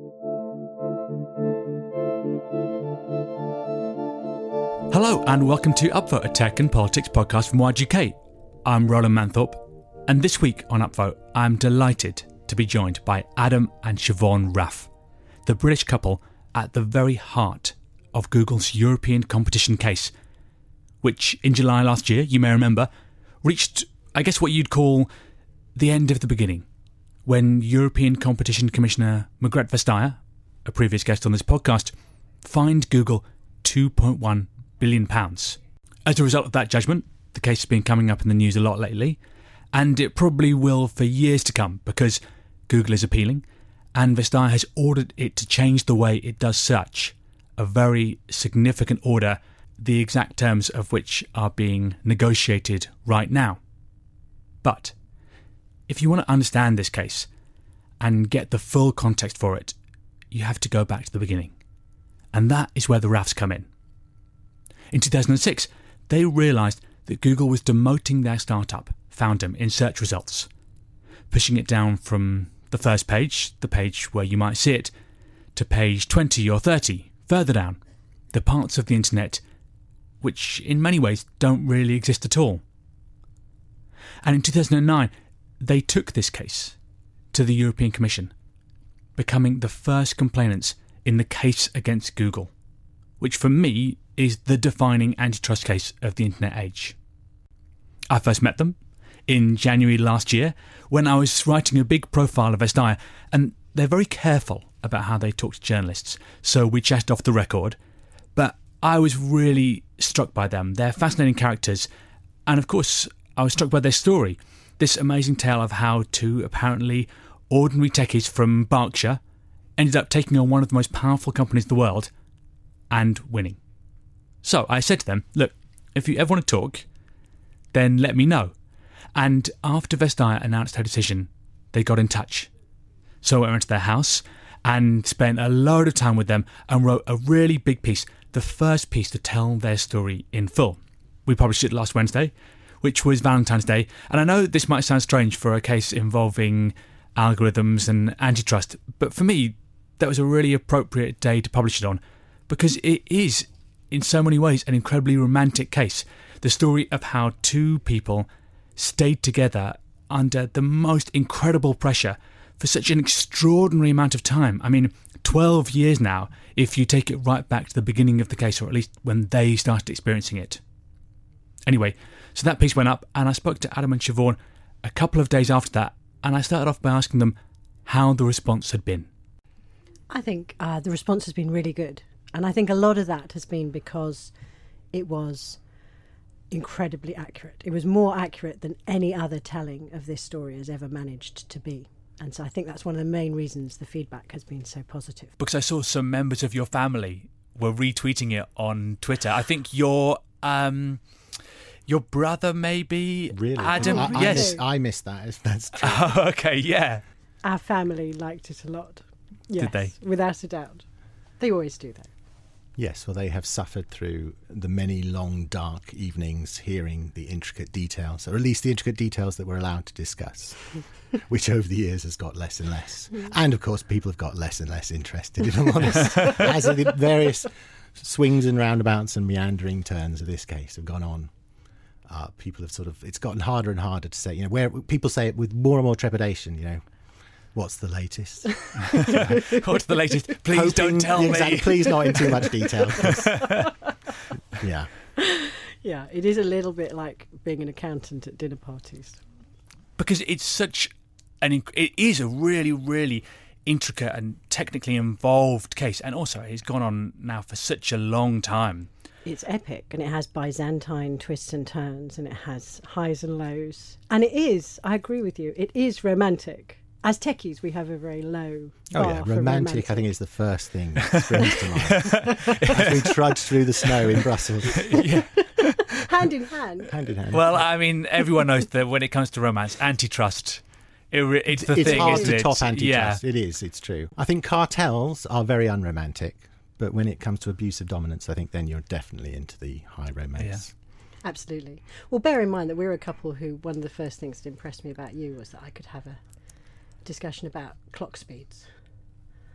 Hello and welcome to Upvote, a tech and politics podcast from YGK. I'm Roland Manthorpe, and this week on Upvote, I'm delighted to be joined by Adam and Siobhan Raff, the British couple at the very heart of Google's European competition case, which in July last year, you may remember, reached, I guess what you'd call the end of the beginning, when European Competition Commissioner Margrethe Vestager, a previous guest on this podcast, fined Google £2.1 billion. As a result of that judgment, the case has been coming up in the news a lot lately, and it probably will for years to come because Google is appealing, and Vestager has ordered it to change the way it does search, a very significant order, the exact terms of which are being negotiated right now. But if you want to understand this case and get the full context for it, you have to go back to the beginning. And that is where the Raffs come in. In 2006, they realised that Google was demoting their startup, Foundem, in search results, pushing it down from the first page, the page where you might see it, to page 20 or 30, further down, the parts of the internet which in many ways don't really exist at all. And in 2009, they took this case to the European Commission, becoming the first complainants in the case against Google, which for me is the defining antitrust case of the internet age. I first met them in January last year when I was writing a big profile of Vestager, and they're very careful about how they talk to journalists, so we chatted off the record, but I was really struck by them. They're fascinating characters, and of course I was struck by their story, this amazing tale of how two apparently ordinary techies from Berkshire ended up taking on one of the most powerful companies in the world and winning. So I said to them, look, if you ever want to talk, then let me know. And after Vestager announced her decision, they got in touch. So I went to their house and spent a load of time with them and wrote a really big piece, the first piece to tell their story in full. We published it last Wednesday, which was Valentine's Day. And I know this might sound strange for a case involving algorithms and antitrust, but for me, that was a really appropriate day to publish it on, because it is, in so many ways, an incredibly romantic case. The story of how two people stayed together under the most incredible pressure for such an extraordinary amount of time. I mean, 12 years now, if you take it right back to the beginning of the case, or at least when they started experiencing it. Anyway, so that piece went up, and I spoke to Adam and Siobhan a couple of days after that, and I started off by asking them how the response had been. I think the response has been really good. And I think a lot of that has been because it was incredibly accurate. It was more accurate than any other telling of this story has ever managed to be. And so I think that's one of the main reasons the feedback has been so positive. Because I saw some members of your family were retweeting it on Twitter. I think your brother maybe, really? Adam. Yes, I missed that. If that's true. Oh, okay, yeah. Our family liked it a lot. Yes, did they? Without a doubt. They always do, though. Yes, well, they have suffered through the many long, dark evenings hearing the intricate details, or at least the intricate details that we're allowed to discuss, which over the years has got less and less. And, of course, people have got less and less interested, if I'm honest, as the various swings and roundabouts and meandering turns of this case have gone on. People have it's gotten harder and harder to say, where people say it with more and more trepidation, what's the latest? What's the latest? Please don't tell me. Please not in too much detail. Yeah. Yeah, it is a little bit like being an accountant at dinner parties. Because it's it is a really, really intricate and technically involved case. And also, it's gone on now for such a long time. It's epic, and it has Byzantine twists and turns, and it has highs and lows. And it is, I agree with you, it is romantic. As techies, we have a very low bar for romantic. I think is the first thing that springs to mind. As we trudge through the snow in Brussels. Yeah. Hand in hand. Hand in hand. Well, I mean, everyone knows that when it comes to romance, antitrust, it's the thing, hard isn't to it? top antitrust. Yeah. It is, it's true. I think cartels are very unromantic, but when it comes to abuse of dominance, I think then you're definitely into the high romance. Yeah. Absolutely. Well, bear in mind that we're a couple who, one of the first things that impressed me about you was that I could have a discussion about clock speeds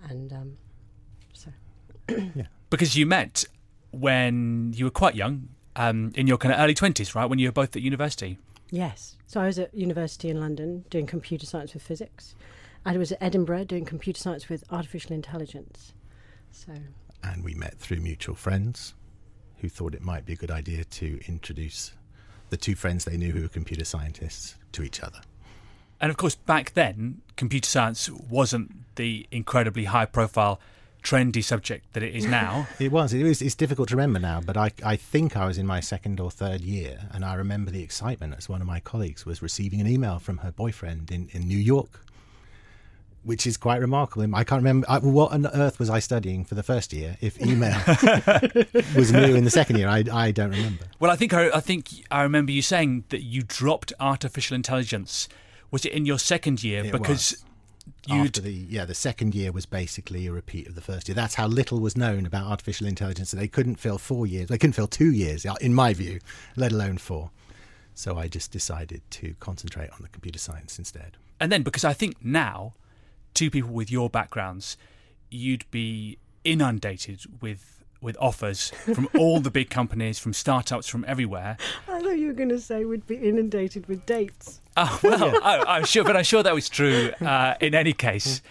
And so... Yeah. Because you met when you were quite young, in your kind of early 20s, right, when you were both at university. Yes. So I was at university in London doing computer science with physics. I was at Edinburgh doing computer science with artificial intelligence. So... And we met through mutual friends who thought it might be a good idea to introduce the two friends they knew who were computer scientists to each other. And of course, back then, computer science wasn't the incredibly high-profile, trendy subject that it is now. It's difficult to remember now, but I think I was in my second or third year, and I remember the excitement as one of my colleagues was receiving an email from her boyfriend in New York, which is quite remarkable. I can't remember what on earth was I studying for the first year if email was new in the second year. I don't remember. Well, I think I remember you saying that you dropped artificial intelligence. Was it in your second year? Because the second year was basically a repeat of the first year. That's how little was known about artificial intelligence. They couldn't fill 4 years. They couldn't fill 2 years, in my view, let alone 4. So I just decided to concentrate on the computer science instead. And then, because I think now, two people with your backgrounds, you'd be inundated with offers from all the big companies, from startups, from everywhere. I thought you were going to say we'd be inundated with dates. Oh, well, I'm sure that was true in any case.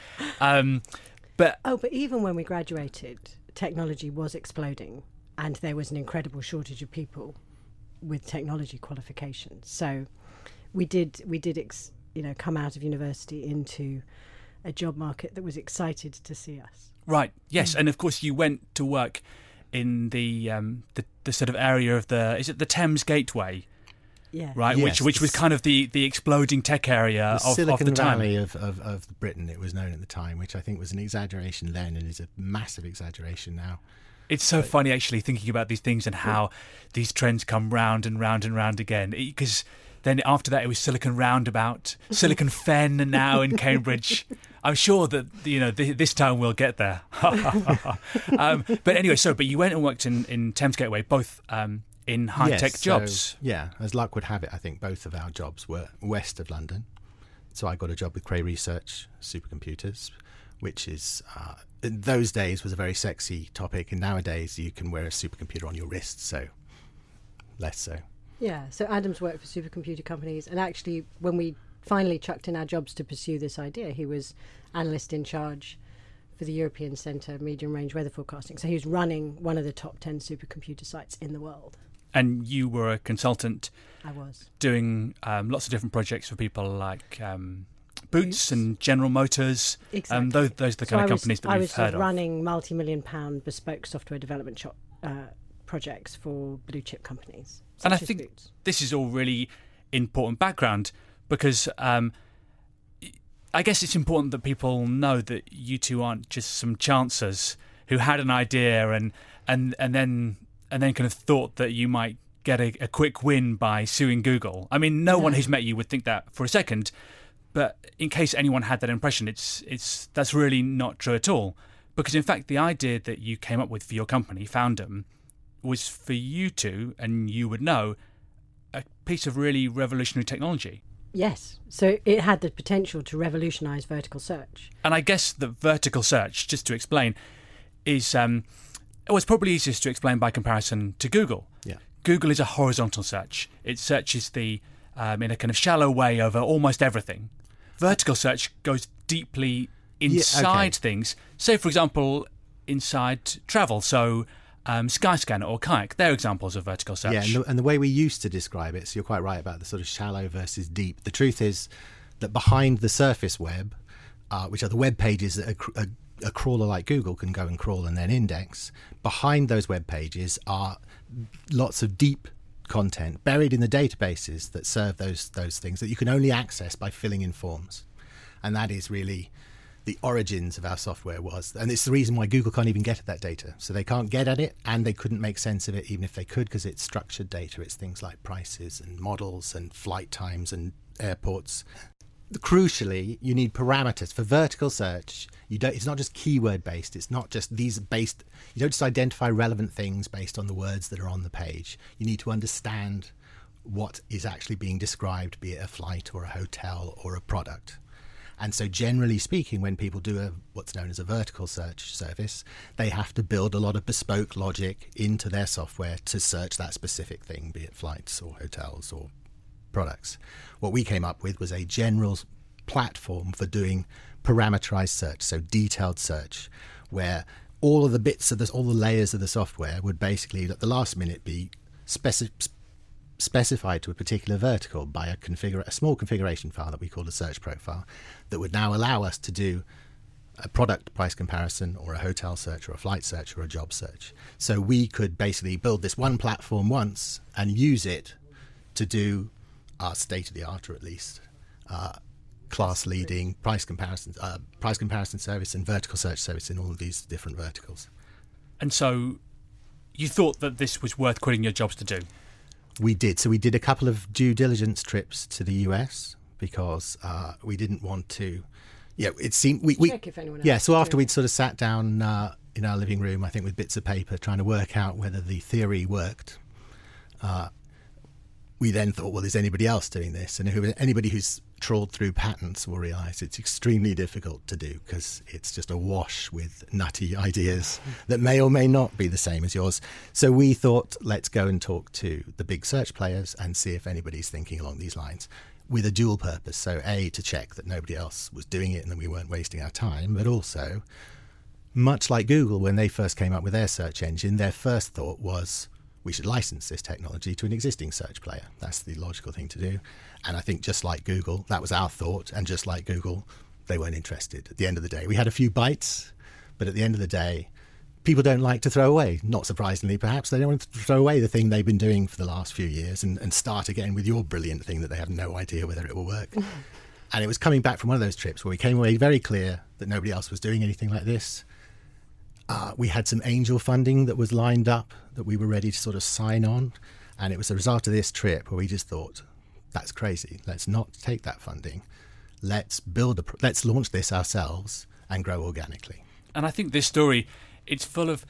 But even when we graduated, technology was exploding, and there was an incredible shortage of people with technology qualifications. So we did come out of university into a job market that was excited to see us. Right. Yes, and of course you went to work in the sort of area of is it the Thames Gateway? Yeah. Right. Yes, which was kind of the exploding tech area of the Silicon time. Valley of Britain. It was known at the time, which I think was an exaggeration then, and is a massive exaggeration now. It's so funny actually thinking about these things and how these trends come round and round and round again. Because then after that, it was Silicon Roundabout, Silicon Fen, and now in Cambridge. I'm sure that this time we'll get there. But anyway, but you went and worked in Thames Gateway, both in high-tech jobs. As luck would have it, I think both of our jobs were west of London. So I got a job with Cray Research Supercomputers, which is in those days was a very sexy topic, and nowadays you can wear a supercomputer on your wrist, so less so. Yeah, so Adam's worked for supercomputer companies, and actually when we finally chucked in our jobs to pursue this idea, he was analyst in charge for the European Centre Medium Range Weather Forecasting. So he was running one of the top 10 supercomputer sites in the world. And you were a consultant. I was. Doing lots of different projects for people like Boots and General Motors. Exactly. Those are the kind of companies that we've heard of. I was running multi-million-pound bespoke software development projects for blue-chip companies. And I think this is all really important background because I guess it's important that people know that you two aren't just some chancers who had an idea and then kind of thought that you might get a quick win by suing Google. I mean, no one who's met you would think that for a second, but in case anyone had that impression, that's really not true at all. Because in fact, the idea that you came up with for your company, Foundum, was for you two, and you would know, a piece of really revolutionary technology. Yes. So it had the potential to revolutionise vertical search. And I guess that vertical search, just to explain, is it's probably easiest to explain by comparison to Google. Yeah. Google is a horizontal search. It searches in a kind of shallow way over almost everything. Vertical search goes deeply inside things. Say, for example, inside travel. So Skyscanner or Kayak, they're examples of vertical search. Yeah, and the way we used to describe it, so you're quite right about the sort of shallow versus deep. The truth is that behind the surface web, which are the web pages that a crawler like Google can go and crawl and then index, behind those web pages are lots of deep content buried in the databases that serve those things that you can only access by filling in forms. And that is really the origins of our software was. And it's the reason why Google can't even get at that data. So they can't get at it, and they couldn't make sense of it even if they could, because it's structured data. It's things like prices and models and flight times and airports. Crucially, you need parameters. For vertical search, it's not just keyword based. It's not just these based. You don't just identify relevant things based on the words that are on the page. You need to understand what is actually being described, be it a flight or a hotel or a product. And so generally speaking, when people do what's known as a vertical search service, they have to build a lot of bespoke logic into their software to search that specific thing, be it flights or hotels or products. What we came up with was a general platform for doing parameterized search, so detailed search, where all of the bits of this, all the layers of the software would basically at the last minute be specified to a particular vertical by a small configuration file that we call a search profile that would now allow us to do a product price comparison or a hotel search or a flight search or a job search. So we could basically build this one platform once and use it to do our state-of-the-art, or at least class-leading price comparison service and vertical search service in all of these different verticals. And so you thought that this was worth quitting your jobs to do? We did. So we did a couple of due diligence trips to the US because we didn't want to. Yeah, it seemed check if anyone else yeah. So after we'd sort of sat down in our living room, I think with bits of paper, trying to work out whether the theory worked, we then thought, well, is anybody else doing this? And anybody who's trawled through patents will realise it's extremely difficult to do because it's just awash with nutty ideas that may or may not be the same as yours. So we thought, let's go and talk to the big search players and see if anybody's thinking along these lines, with a dual purpose. So A, to check that nobody else was doing it and that we weren't wasting our time, but also, much like Google, when they first came up with their search engine, their first thought was, we should license this technology to an existing search player. That's the logical thing to do. And I think just like Google, that was our thought. And just like Google, they weren't interested. At the end of the day, we had a few bites, but at the end of the day, people don't like to throw away. Not surprisingly, perhaps. They don't want to throw away the thing they've been doing for the last few years and start again with your brilliant thing that they have no idea whether it will work. And it was coming back from one of those trips where we came away very clear that nobody else was doing anything like this. We had some angel funding that was lined up that we were ready to sort of sign on. And it was a result of this trip where we just thought, that's crazy. Let's not take that funding. Let's launch this ourselves and grow organically. And I think this story, it's full of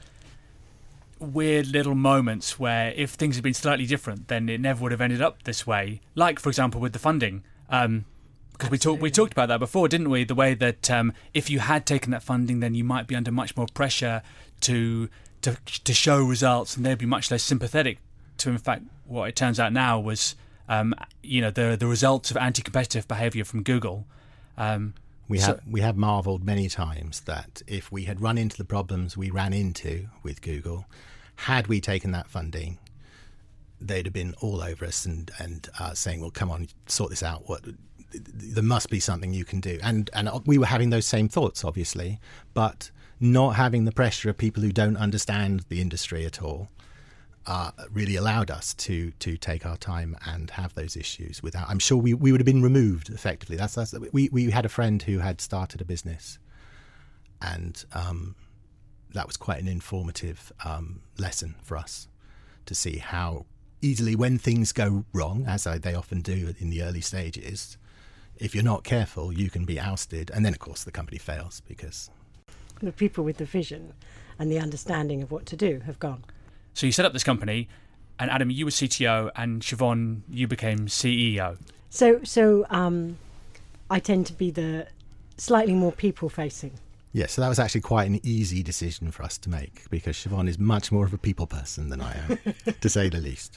weird little moments where if things had been slightly different, then it never would have ended up this way. Like, for example, with the funding. Because we talked about that before, didn't we? The way that if you had taken that funding, then you might be under much more pressure to show results, and they'd be much less sympathetic to, in fact, what it turns out now was, the results of anti-competitive behaviour from Google. We have marvelled many times that if we had run into the problems we ran into with Google, had we taken that funding, they'd have been all over us and saying, well, come on, sort this out. There must be something you can do. And we were having those same thoughts, obviously, but not having the pressure of people who don't understand the industry at all really allowed us to take our time and have those issues without. I'm sure we would have been removed effectively. We had a friend who had started a business, and that was quite an informative lesson for us to see how easily, when things go wrong, as they often do in the early stages, if you're not careful, you can be ousted. And then, of course, the company fails because the people with the vision and the understanding of what to do have gone. So you set up this company, and Adam, you were CTO, and Siobhan, you became CEO. So I tend to be the slightly more people-facing. Yeah, so that was actually quite an easy decision for us to make because Siobhan is much more of a people person than I am, to say the least.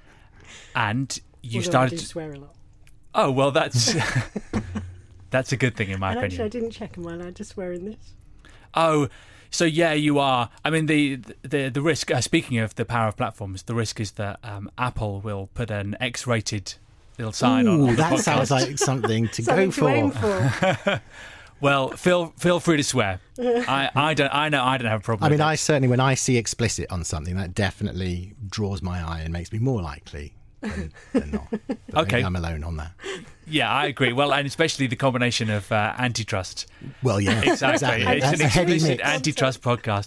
And you Although started I do swear a lot. Oh, well, that's that's a good thing in my opinion. Actually, I didn't check am I allowed to swear in this. Oh, so yeah, you are. I mean, the risk, speaking of the power of platforms, the risk is that Apple will put an X-rated little sign on the that podcast. Sounds like something to Something go to for. aim for. Well, feel free to swear. I don't have a problem. I mean, with I certainly, when I see explicit on something, that definitely draws my eye and makes me more likely than not. But Okay. maybe I'm alone on that. Yeah, I agree. Well, and especially the combination of antitrust. Well, yeah, Exactly. It's That's an a heavy explicit mix. antitrust podcast.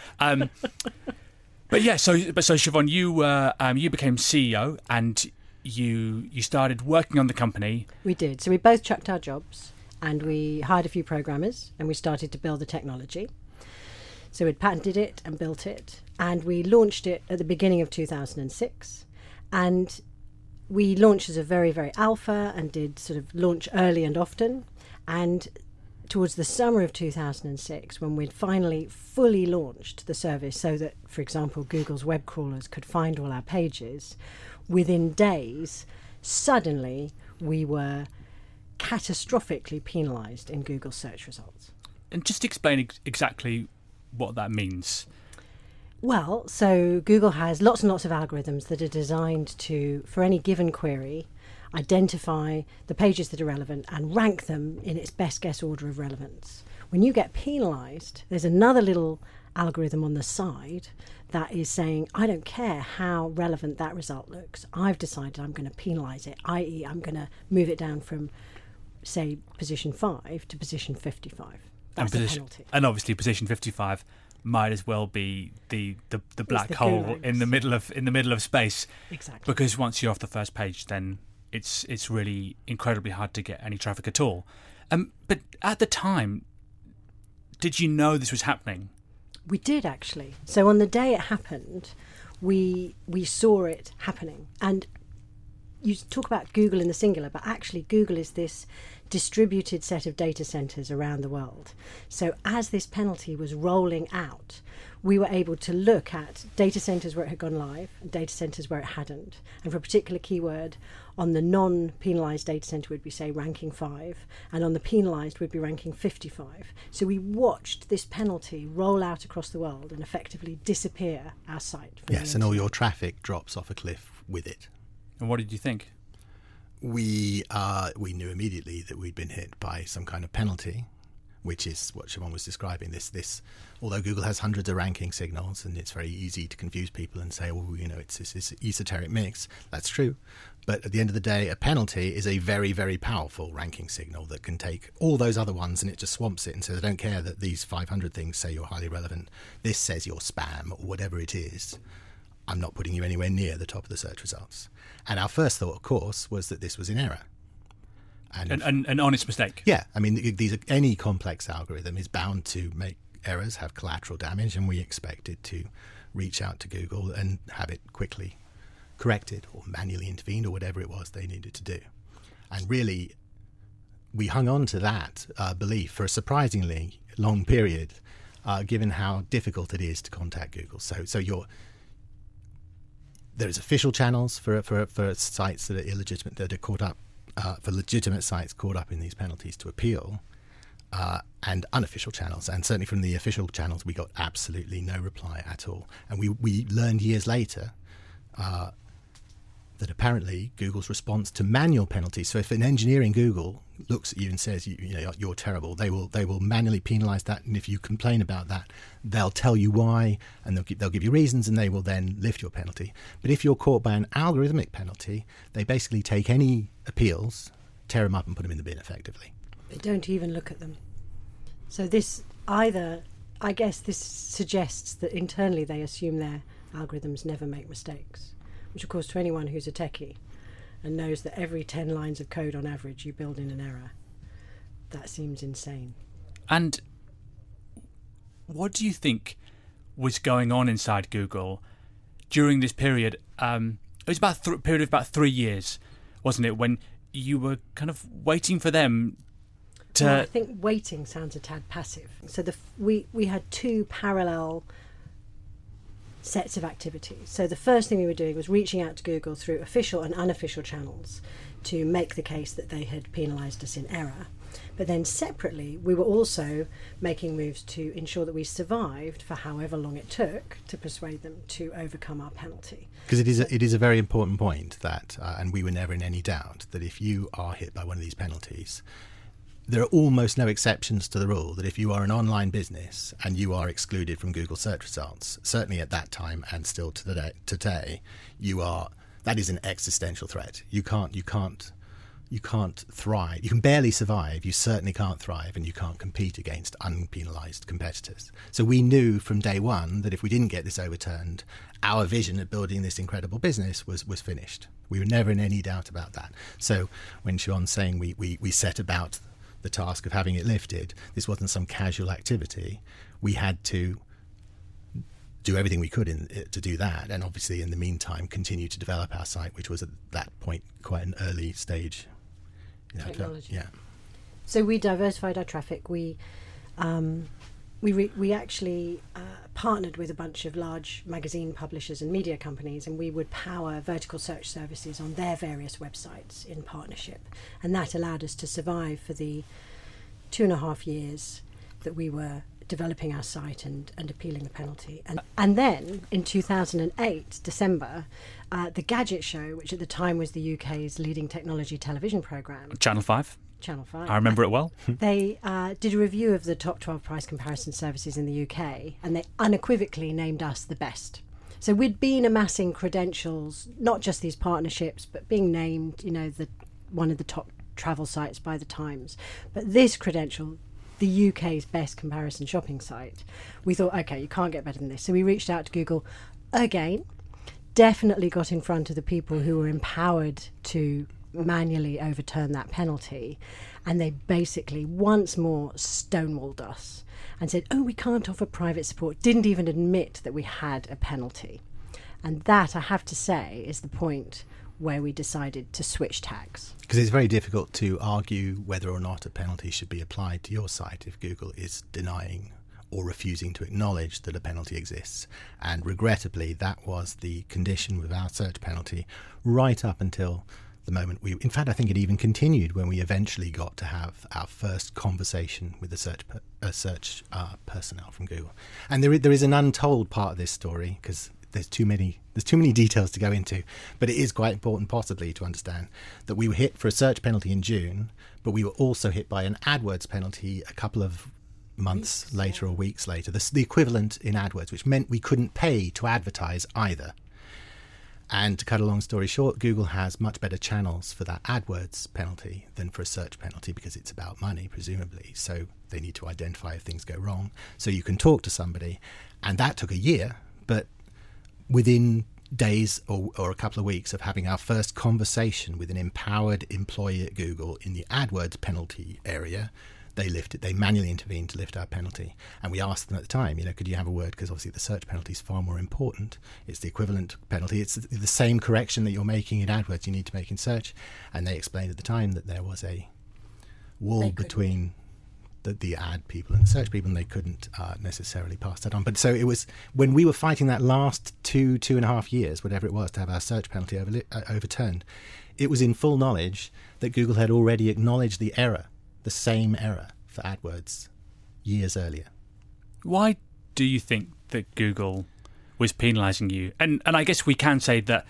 But yeah, so Siobhan, you became CEO and you started working on the company. We did. So we both chucked our jobs and we hired a few programmers and we started to build the technology. So we'd patented it and built it, and we launched it at the beginning of 2006. And we launched as a very, very alpha and did sort of launch early and often. And towards the summer of 2006, when we'd finally fully launched the service so that, for example, Google's web crawlers could find all our pages, within days, suddenly we were catastrophically penalised in Google search results. And just explain exactly what that means. Well, so Google has lots and lots of algorithms that are designed to, for any given query, identify the pages that are relevant and rank them in its best guess order of relevance. When you get penalised, there's another little algorithm on the side that is saying, I don't care how relevant that result looks. I've decided I'm going to penalise it, i.e. I'm going to move it down from, say, position 5 to position 55. That's the penalty. And obviously position 55 might as well be the black hole in the middle of space. Exactly. Because once you're off the first page, then it's really incredibly hard to get any traffic at all. But at the time, did you know this was happening? We did, actually. So on the day it happened, we saw it happening. And you talk about Google in the singular, but actually Google is this distributed set of data centres around the world. So as this penalty was rolling out, we were able to look at data centres where it had gone live and data centres where it hadn't. And for a particular keyword, on the non-penalised data centre would be, say, ranking 5, and on the penalised would be ranking 55. So we watched this penalty roll out across the world and effectively disappear our site. Yes, and all your traffic drops off a cliff with it. And what did you think? We knew immediately that we'd been hit by some kind of penalty, which is what Siobhan was describing. This, although Google has hundreds of ranking signals, and it's very easy to confuse people and say, "Oh, it's this esoteric mix." That's true, but at the end of the day, a penalty is a very, very powerful ranking signal that can take all those other ones and it just swamps it and says, "I don't care that these 500 things say you're highly relevant. This says you're spam or whatever it is. I'm not putting you anywhere near the top of the search results." And our first thought, of course, was that this was in error. An honest mistake. Yeah, I mean, any complex algorithm is bound to make errors, have collateral damage, and we expected to reach out to Google and have it quickly corrected or manually intervened or whatever it was they needed to do. And really, we hung on to that belief for a surprisingly long period, given how difficult it is to contact Google. So there's official channels for sites that are illegitimate, that are caught up, for legitimate sites caught up in these penalties to appeal, and unofficial channels. And certainly from the official channels, we got absolutely no reply at all. And we learned years later that apparently Google's response to manual penalties, so if an engineer in Google looks at you and says you're terrible, they will manually penalise that, and if you complain about that, they'll tell you why, and they'll give you reasons, and they will then lift your penalty. But if you're caught by an algorithmic penalty, they basically take any appeals, tear them up, and put them in the bin effectively. They don't even look at them. So this I guess this suggests that internally they assume their algorithms never make mistakes, which of course to anyone who's a techie and knows that every 10 lines of code on average you build in an error, that seems insane. And what do you think was going on inside Google during this period? It was about a period of about 3 years, wasn't it, when you were kind of waiting for them to... Well, I think waiting sounds a tad passive. So we had 2 parallel sets of activities. So the first thing we were doing was reaching out to Google through official and unofficial channels to make the case that they had penalised us in error. But then separately, we were also making moves to ensure that we survived for however long it took to persuade them to overcome our penalty. Because it is a very important point that, and we were never in any doubt, that if you are hit by one of these penalties, there are almost no exceptions to the rule that if you are an online business and you are excluded from Google search results, certainly at that time and still to today, that is an existential threat. You can't thrive. You can barely survive. You certainly can't thrive, and you can't compete against unpenalised competitors. So we knew from day one that if we didn't get this overturned, our vision of building this incredible business was finished. We were never in any doubt about that. So when Siobhan's saying we set about the task of having it lifted, this wasn't some casual activity. We had to do everything we could to do that, and obviously in the meantime continue to develop our site, which was at that point quite an early stage technology. Yeah. So we diversified our traffic. We actually partnered with a bunch of large magazine publishers and media companies, and we would power vertical search services on their various websites in partnership. And that allowed us to survive for the 2.5 years that we were developing our site and appealing the penalty. And then in 2008, December, the Gadget Show, which at the time was the UK's leading technology television programme. Channel 5. Channel 5. I remember it well. They did a review of the top 12 price comparison services in the UK, and they unequivocally named us the best. So we'd been amassing credentials, not just these partnerships, but being named, one of the top travel sites by the Times. But this credential, the UK's best comparison shopping site, we thought, okay, you can't get better than this. So we reached out to Google again, definitely got in front of the people who were empowered to manually overturn that penalty, and they basically once more stonewalled us and said, oh, we can't offer private support, didn't even admit that we had a penalty. And that, I have to say, is the point where we decided to switch tags. Because it's very difficult to argue whether or not a penalty should be applied to your site if Google is denying or refusing to acknowledge that a penalty exists. And regrettably, that was the condition with our search penalty right up until the moment in fact, I think it even continued when we eventually got to have our first conversation with the search personnel from Google. And there is an untold part of this story, because there's too many details to go into, but it is quite important possibly to understand that we were hit for a search penalty in June, but we were also hit by an AdWords penalty a couple of months later or weeks later, the equivalent in AdWords, which meant we couldn't pay to advertise either. And to cut a long story short, Google has much better channels for that AdWords penalty than for a search penalty, because it's about money, presumably. So they need to identify if things go wrong. So you can talk to somebody. And that took a year, but within days or a couple of weeks of having our first conversation with an empowered employee at Google in the AdWords penalty area, they manually intervened to lift our penalty. And we asked them at the time, could you have a word? Because obviously the search penalty is far more important. It's the equivalent penalty. It's the same correction that you're making in AdWords you need to make in search. And they explained at the time that there was a wall between the ad people and the search people, and they couldn't necessarily pass that on. But so it was when we were fighting that last 2.5 years, whatever it was, to have our search penalty overturned, it was in full knowledge that Google had already acknowledged the error, the same error for AdWords years earlier. Why do you think that Google was penalising you? And I guess we can say that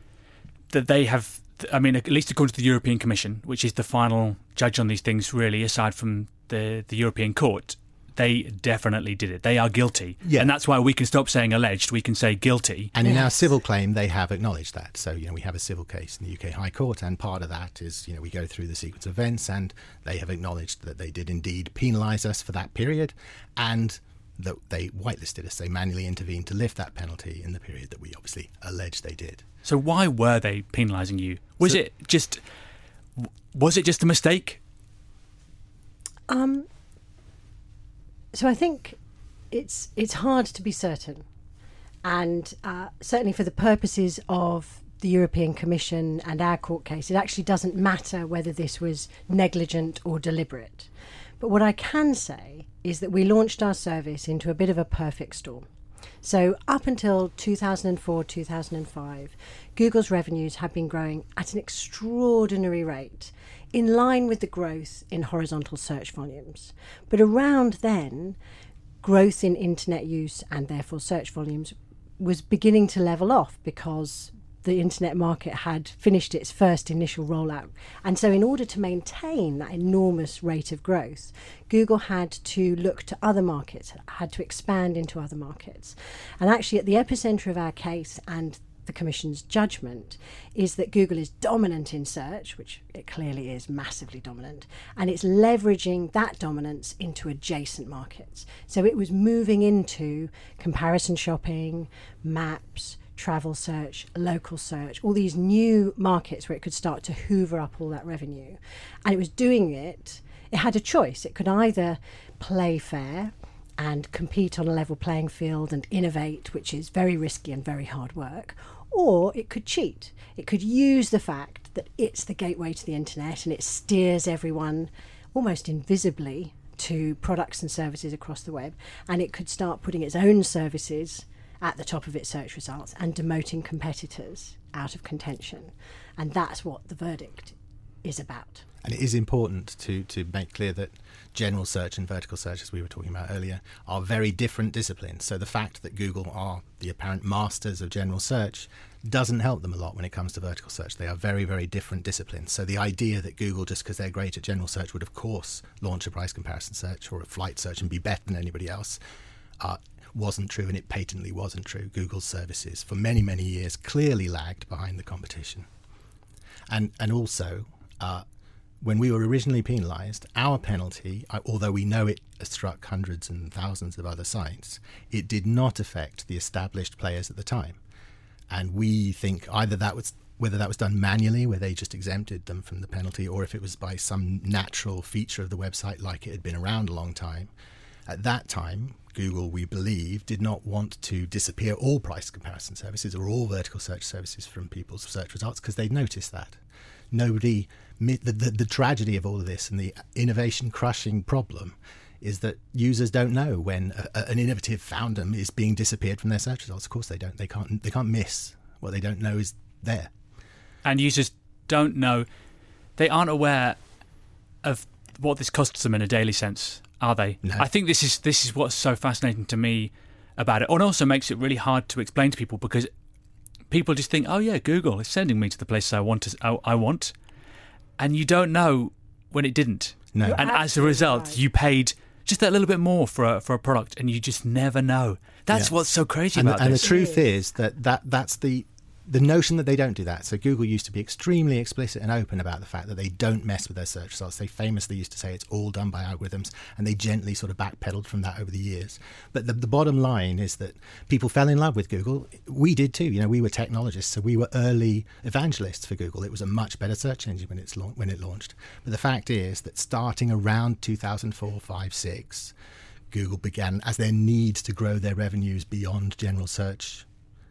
they have, at least according to the European Commission, which is the final judge on these things really, aside from the European Court, they definitely did it. They are guilty. Yeah. And that's why we can stop saying alleged, we can say guilty. And in our civil claim, they have acknowledged that. So, we have a civil case in the UK High Court, and part of that is, we go through the sequence of events, and they have acknowledged that they did indeed penalise us for that period, and that they whitelisted us. They manually intervened to lift that penalty in the period that we obviously allege they did. So why were they penalising you? Was it just a mistake? So I think it's hard to be certain, and certainly for the purposes of the European Commission and our court case, it actually doesn't matter whether this was negligent or deliberate. But what I can say is that we launched our service into a bit of a perfect storm. So up until 2004, 2005, Google's revenues had been growing at an extraordinary rate, in line with the growth in horizontal search volumes. But around then, growth in internet use and therefore search volumes was beginning to level off, because the internet market had finished its first initial rollout. And so in order to maintain that enormous rate of growth, Google had to look to other markets, had to expand into other markets. And actually at the epicenter of our case and the Commission's judgment is that Google is dominant in search, which it clearly is massively dominant, and it's leveraging that dominance into adjacent markets. So it was moving into comparison shopping, maps, travel search, local search, all these new markets where it could start to hoover up all that revenue. And it was doing it had a choice. It could either play fair and compete on a level playing field and innovate, which is very risky and very hard work, or it could cheat. It could use the fact that it's the gateway to the internet and it steers everyone almost invisibly to products and services across the web, and it could start putting its own services at the top of its search results and demoting competitors out of contention. And that's what the verdict is about. And it is important to make clear that general search and vertical search, as we were talking about earlier, are very different disciplines. So the fact that Google are the apparent masters of general search doesn't help them a lot when it comes to vertical search. They are very, very different disciplines. So the idea that Google, just because they're great at general search, would of course launch a price comparison search or a flight search and be better than anybody else wasn't true, and it patently wasn't true. Google's services for many, many years clearly lagged behind the competition. And also, when we were originally penalised, our penalty, although we know it struck hundreds and thousands of other sites, it did not affect the established players at the time. And we think either whether that was done manually, where they just exempted them from the penalty, or if it was by some natural feature of the website, like it had been around a long time. At that time, Google, we believe, did not want to disappear all price comparison services or all vertical search services from people's search results, because they'd noticed that. The tragedy of all of this and the innovation crushing problem is that users don't know when an innovative founder is being disappeared from their search results. Of course they don't. They can't miss what they don't know is there. And users don't know. They aren't aware of what this costs them in a daily sense, are they? No. I think this is what's so fascinating to me about it. And also makes it really hard to explain to people, because people just think, oh yeah, Google is sending me to the places I want. And you don't know when it didn't. No. You're And as a result, right. you paid just that little bit more for a product, and you just never know. That's what's so crazy about and this. the truth is that's the notion that they don't do that. So Google used to be extremely explicit and open about the fact that they don't mess with their search results. They famously used to say it's all done by algorithms, and they gently sort of backpedaled from that over the years. But the bottom line is that people fell in love with Google. We did too. We were technologists, so we were early evangelists for Google. It was a much better search engine when it launched. But the fact is that starting around 2004, 5, 6, Google began, as their need to grow their revenues beyond general search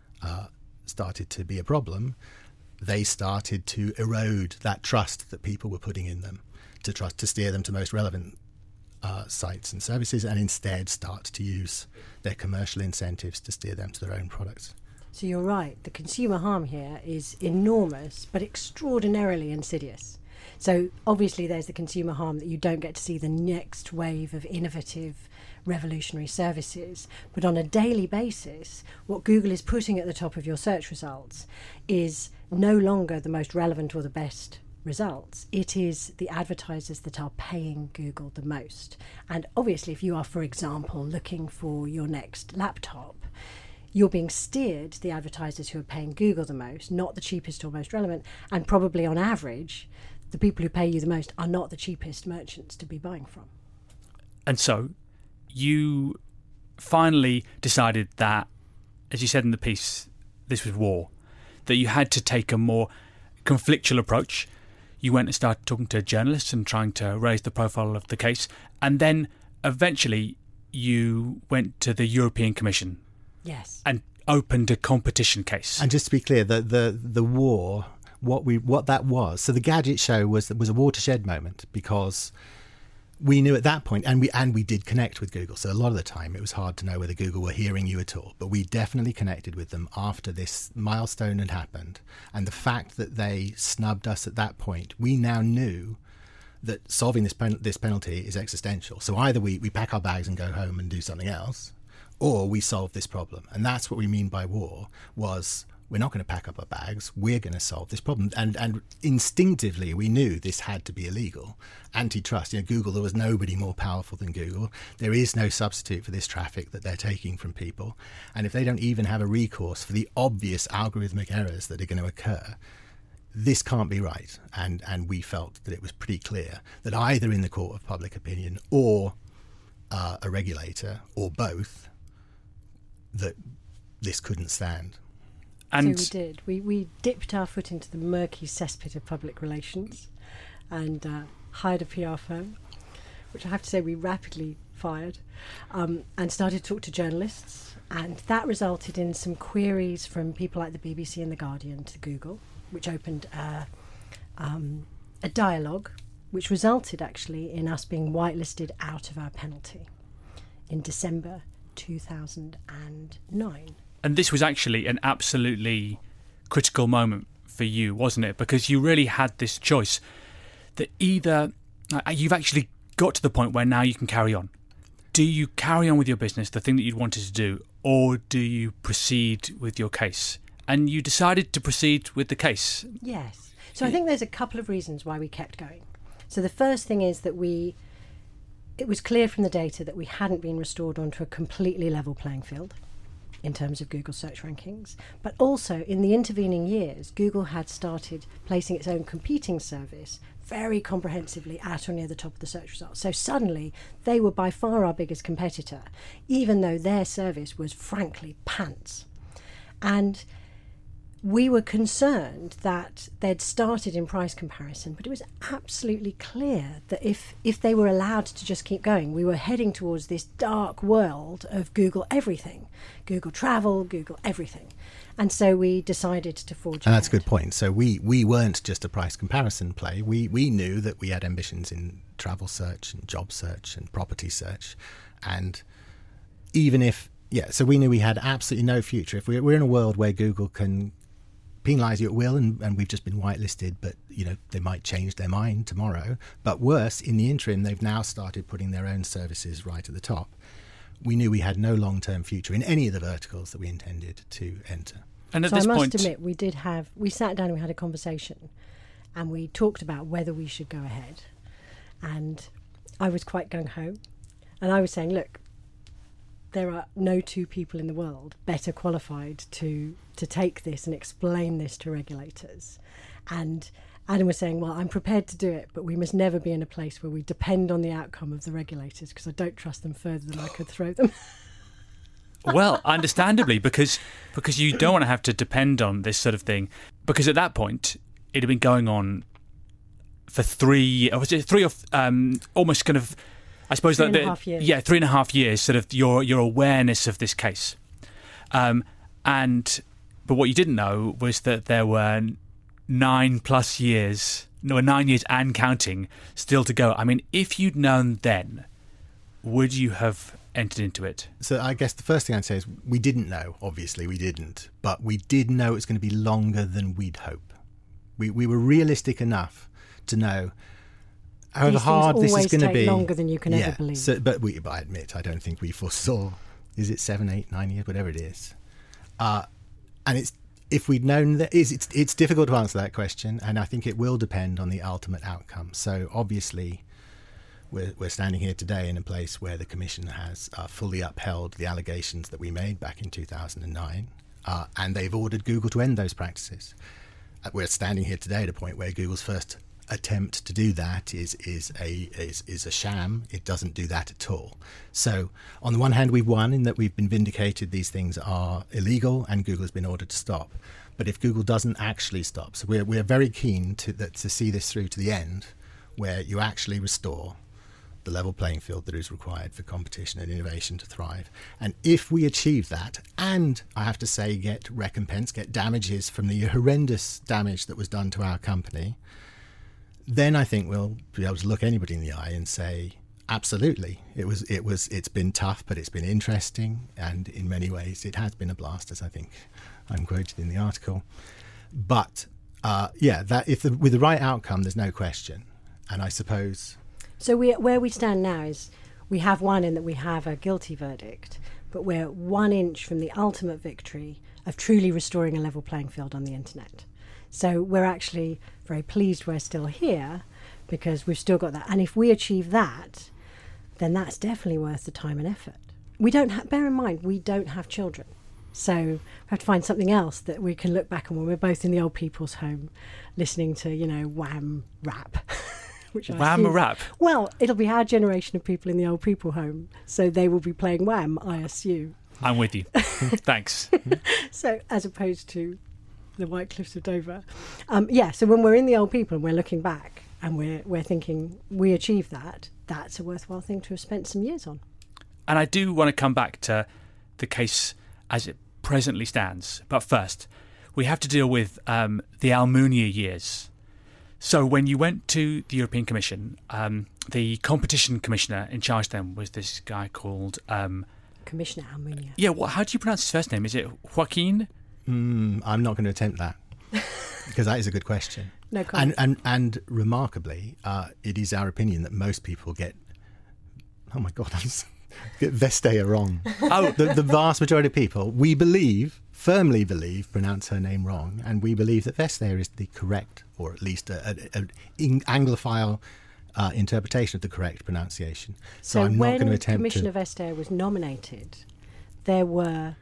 started to be a problem, they started to erode that trust that people were putting in them, to steer them to most relevant sites and services, and instead start to use their commercial incentives to steer them to their own products. So you're right. The consumer harm here is enormous, but extraordinarily insidious. So obviously there's the consumer harm that you don't get to see the next wave of innovative, revolutionary services. But on a daily basis, what Google is putting at the top of your search results is no longer the most relevant or the best results. It is the advertisers that are paying Google the most. And obviously, if you are, for example, looking for your next laptop, you're being steered to the advertisers who are paying Google the most, not the cheapest or most relevant. And probably on average, the people who pay you the most are not the cheapest merchants to be buying from. And so you finally decided that, as you said in the piece, this was war, that you had to take a more conflictual approach. You went and started talking to journalists and trying to raise the profile of the case. And then eventually you went to the European Commission. Yes. And opened a competition case. And just to be clear, the war, what that was, so the Gadget Show was a watershed moment, because we knew at that point, and we did connect with Google. So a lot of the time it was hard to know whether Google were hearing you at all, but we definitely connected with them after this milestone had happened. And the fact that they snubbed us at that point, we now knew that solving this penalty is existential. So either we pack our bags and go home and do something else, or we solve this problem. And that's what we mean by war, was we're not going to pack up our bags, we're going to solve this problem. And instinctively, we knew this had to be illegal. Antitrust, Google, there was nobody more powerful than Google. There is no substitute for this traffic that they're taking from people. And if they don't even have a recourse for the obvious algorithmic errors that are going to occur, this can't be right. And we felt that it was pretty clear that either in the court of public opinion or a regulator, or both, that this couldn't stand. And so we did. We dipped our foot into the murky cesspit of public relations and hired a PR firm, which I have to say we rapidly fired, and started to talk to journalists. And that resulted in some queries from people like the BBC and The Guardian to Google, which opened a dialogue which resulted actually in us being whitelisted out of our penalty in December 2009. And this was actually an absolutely critical moment for you, wasn't it? Because you really had this choice that either you've actually got to the point where now you can carry on. Do you carry on with your business, the thing that you'd wanted to do, or do you proceed with your case? And you decided to proceed with the case. Yes. So I think there's a couple of reasons why we kept going. So the first thing is that it was clear from the data that we hadn't been restored onto a completely level playing field in terms of Google search rankings. But also in the intervening years, Google had started placing its own competing service very comprehensively at or near the top of the search results. So suddenly they were by far our biggest competitor, even though their service was frankly pants. And we were concerned that they'd started in price comparison, but it was absolutely clear that if they were allowed to just keep going, we were heading towards this dark world of Google everything, Google Travel, Google everything. And so we decided to forge And that's a ahead. good point. So we weren't just a price comparison play. We knew that we had ambitions in travel search and job search and property search. And even if, so we knew we had absolutely no future. If we're in a world where Google can penalise you at will, and we've just been whitelisted, but they might change their mind tomorrow. But worse, in the interim, they've now started putting their own services right at the top. We knew we had no long-term future in any of the verticals that we intended to enter. And at So this I must point, admit, we sat down and we had a conversation and we talked about whether we should go ahead. And I was quite gung-ho. And I was saying, look, there are no two people in the world better qualified to take this and explain this to regulators. And Adam was saying, well, I'm prepared to do it, but we must never be in a place where we depend on the outcome of the regulators, because I don't trust them further than I could throw them. well, understandably, because you don't want to have to depend on this sort of thing. Because at that point, it had been going on for almost kind of, I suppose, 3.5 years. Yeah, 3.5 years, sort of your awareness of this case. But what you didn't know was that there were 9 years and counting still to go. I mean, if you'd known then, would you have entered into it? So I guess the first thing I'd say is we didn't know. Obviously, we didn't. But we did know it was going to be longer than we'd hope. We were realistic enough to know however hard this is going to be. Longer than you can ever believe. So, but I admit, I don't think we foresaw. Is it 7, 8, 9 years, whatever it is? And if we'd known that, it's difficult to answer that question, and I think it will depend on the ultimate outcome. So obviously, we're standing here today in a place where the Commission has fully upheld the allegations that we made back in 2009, and they've ordered Google to end those practices. We're standing here today at a point where Google's first attempt to do that is a sham. It doesn't do that at all. So on the one hand, we've won in that we've been vindicated. These things are illegal, and Google has been ordered to stop. But if Google doesn't actually stop, so we're very keen to see this through to the end, where you actually restore the level playing field that is required for competition and innovation to thrive. And if we achieve that, and I have to say get damages from the horrendous damage that was done to our company, then I think we'll be able to look anybody in the eye and say, absolutely, it's been tough, but it's been interesting, and in many ways it has been a blast, as I think I'm quoted in the article. But with the right outcome, there's no question. And I suppose. So where we stand now is we have won in that we have a guilty verdict, but we're 1 inch from the ultimate victory of truly restoring a level playing field on the internet. So we're actually very pleased we're still here, because we've still got that. And if we achieve that, then that's definitely worth the time and effort. Bear in mind, we don't have children. So we have to find something else that we can look back on when we're both in the old people's home listening to, Wham rap. Wham rap? Well, it'll be our generation of people in the old people home. So they will be playing Wham, I assume. I'm with you. Thanks. So as opposed to the White Cliffs of Dover. So when we're in the old people and we're looking back and we're thinking we achieved that, that's a worthwhile thing to have spent some years on. And I do want to come back to the case as it presently stands. But first, we have to deal with the Almunia years. So when you went to the European Commission, the competition commissioner in charge then was this guy called... Commissioner Almunia. Yeah, how do you pronounce his first name? Is it Joaquin? I'm not going to attempt that because that is a good question. No comment. And remarkably, it is our opinion that most people get... Oh my God, get Vestager wrong. Oh, The vast majority of people, firmly believe, pronounce her name wrong, and we believe that Vestager is the correct, or at least an Anglophile interpretation of the correct pronunciation. So I'm not going to attempt Commissioner Vestager was nominated, there were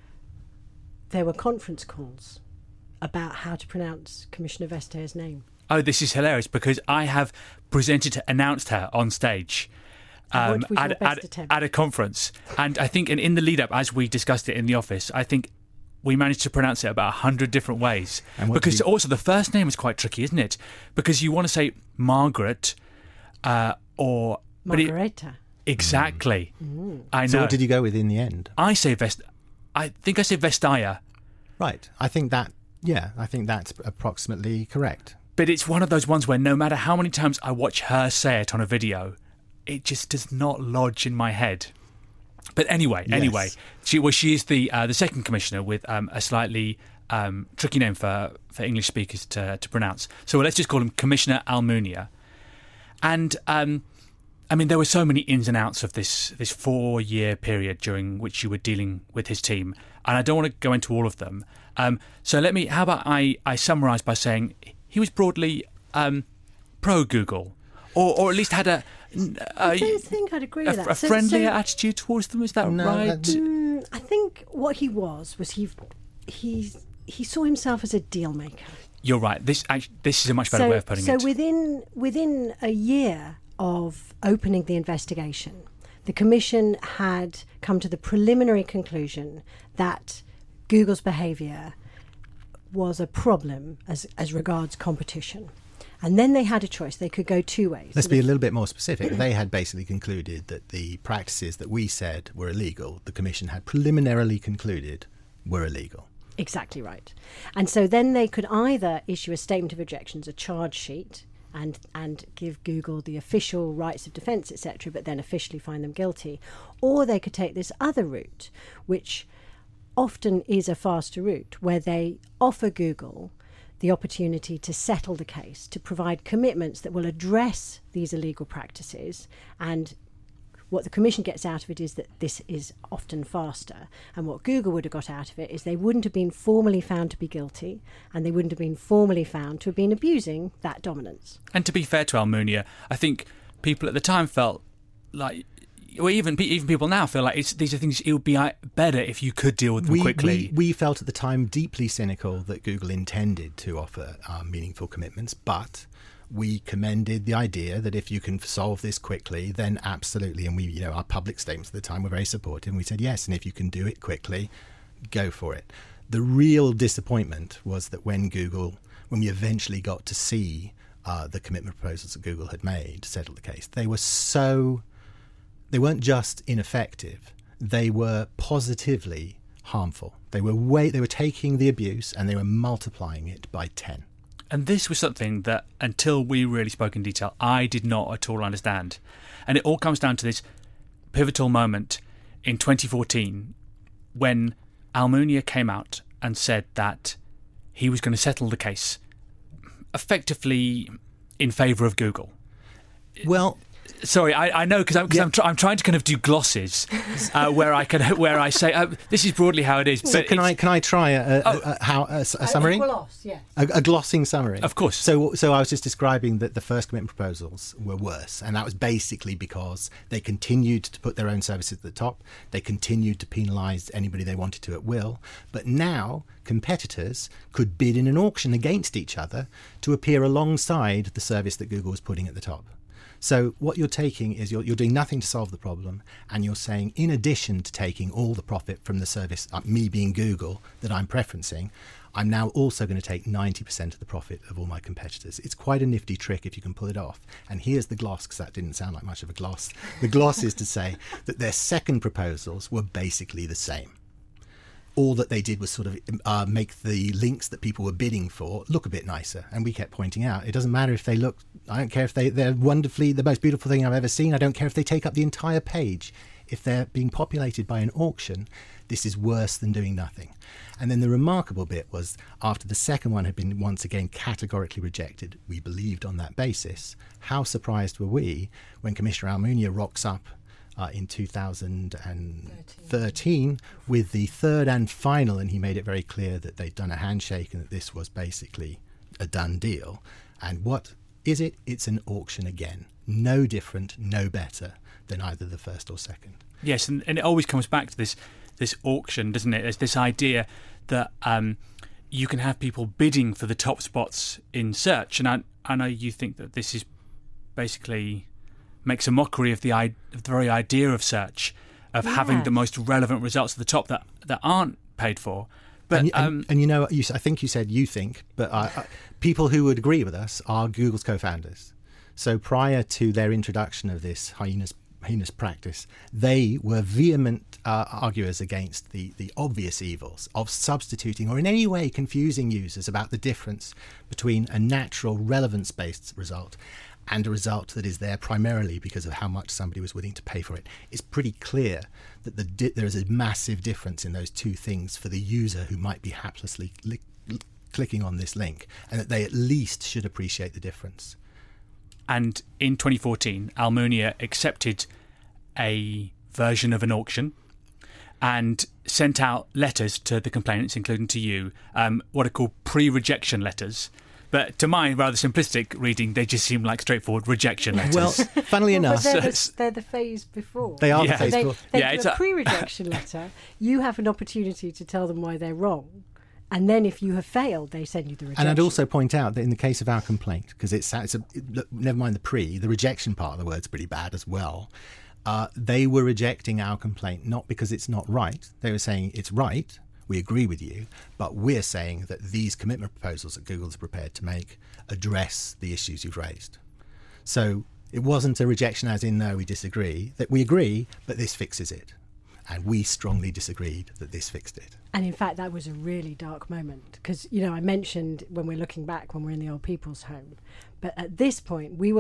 conference calls about how to pronounce Commissioner Vestager's name. Oh, this is hilarious because I have announced her on stage What was your best attempt? at a conference. And I think in the lead up, as we discussed it in the office, I think we managed to pronounce it about 100 different ways. Because also the first name is quite tricky, isn't it? Because you want to say Margaret or... Margareta. Exactly. I know. So what did you go with in the end? I think I say Vestager. Right. I think that's approximately correct. But it's one of those ones where no matter how many times I watch her say it on a video, it just does not lodge in my head. But anyway, she is the second commissioner with a slightly tricky name for English speakers to pronounce. So let's just call him Commissioner Almunia. And I mean, there were so many ins and outs of this 4-year period during which you were dealing with his team, and I don't want to go into all of them. So how about I summarise by saying he was broadly pro-Google, or at least had a I don't think I'd agree with that. A friendlier attitude towards them, is that right? I think what he was he saw himself as a deal maker. You're right. This is a much better way of putting it. So within a year of opening the investigation, the Commission had come to the preliminary conclusion that Google's behaviour was a problem as regards competition. And then they had a choice. They could go two ways. Let's be a little bit more specific. They had basically concluded that the practices that we said were illegal, the Commission had preliminarily concluded were illegal. Exactly right. And so then they could either issue a statement of objections, a charge sheet, and give Google the official rights of defence, etc., but then officially find them guilty. Or they could take this other route, which often is a faster route, where they offer Google the opportunity to settle the case, to provide commitments that will address these illegal practices. And what the Commission gets out of it is that this is often faster. And what Google would have got out of it is they wouldn't have been formally found to be guilty, and they wouldn't have been formally found to have been abusing that dominance. And to be fair to Almunia, I think people at the time felt like, or even people now feel like these are things it would be better if you could deal with them quickly. We felt at the time deeply cynical that Google intended to offer meaningful commitments, but we commended the idea that if you can solve this quickly, then absolutely. And our public statements at the time were very supportive. And we said yes, and if you can do it quickly, go for it. The real disappointment was that when we eventually got to see the commitment proposals that Google had made to settle the case, they weren't just ineffective, they were positively harmful. They were taking the abuse and they were multiplying it by 10. And this was something that, until we really spoke in detail, I did not at all understand. And it all comes down to this pivotal moment in 2014 when Almunia came out and said that he was going to settle the case effectively in favour of Google. Well, sorry, I know because I'm trying to kind of do glosses where I say this is broadly how it is. So but can I try a summary? A gloss, yes. A glossing summary. Of course. So I was just describing that the first commitment proposals were worse, and that was basically because they continued to put their own services at the top. They continued to penalise anybody they wanted to at will. But now competitors could bid in an auction against each other to appear alongside the service that Google was putting at the top. So what you're taking is you're doing nothing to solve the problem, and you're saying, in addition to taking all the profit from the service, me being Google, that I'm preferencing, I'm now also going to take 90% of the profit of all my competitors. It's quite a nifty trick if you can pull it off. And here's the gloss, because that didn't sound like much of a gloss. The gloss is to say that their second proposals were basically the same. all that they did was sort of make the links that people were bidding for look a bit nicer. And we kept pointing out, it doesn't matter if they look, I don't care if they're wonderfully the most beautiful thing I've ever seen. I don't care if they take up the entire page. If they're being populated by an auction, this is worse than doing nothing. And then the remarkable bit was, after the second one had been once again categorically rejected, we believed on that basis. How surprised were we when Commissioner Almunia rocks up in 2013 with the third and final, and he made it very clear that they'd done a handshake and that this was basically a done deal. And what is it? It's an auction again. No different, no better than either the first or second. Yes, and it always comes back to this auction, doesn't it? There's this idea that you can have people bidding for the top spots in search, and I know you think that this is basically makes a mockery of the very idea of search, of having the most relevant results at the top that aren't paid for. But and you know, I think you said you think, but people who would agree with us are Google's co-founders. So prior to their introduction of this heinous practice, they were vehement arguers against the obvious evils of substituting or in any way confusing users about the difference between a natural relevance-based result and a result that is there primarily because of how much somebody was willing to pay for it. It's pretty clear that there is a massive difference in those two things for the user who might be haplessly clicking on this link, and that they at least should appreciate the difference. And in 2014, Almunia accepted a version of an auction and sent out letters to the complainants, including to you, what are called pre-rejection letters. But to my rather simplistic reading, they just seem like straightforward rejection letters. Well, funnily enough... They're the phase before. They are the phase before. It's a pre-rejection letter. You have an opportunity to tell them why they're wrong. And then if you have failed, they send you the rejection. And I'd also point out that in the case of our complaint, because never mind the rejection part of the word's pretty bad as well, they were rejecting our complaint not because it's not right. They were saying it's right, we agree with you, but we're saying that these commitment proposals that Google's prepared to make address the issues you've raised. So it wasn't a rejection as in, no, we disagree, that we agree, but this fixes it. And we strongly disagreed that this fixed it. And in fact, that was a really dark moment because, you know, I mentioned when we're looking back, when we're in the old people's home, but at this point we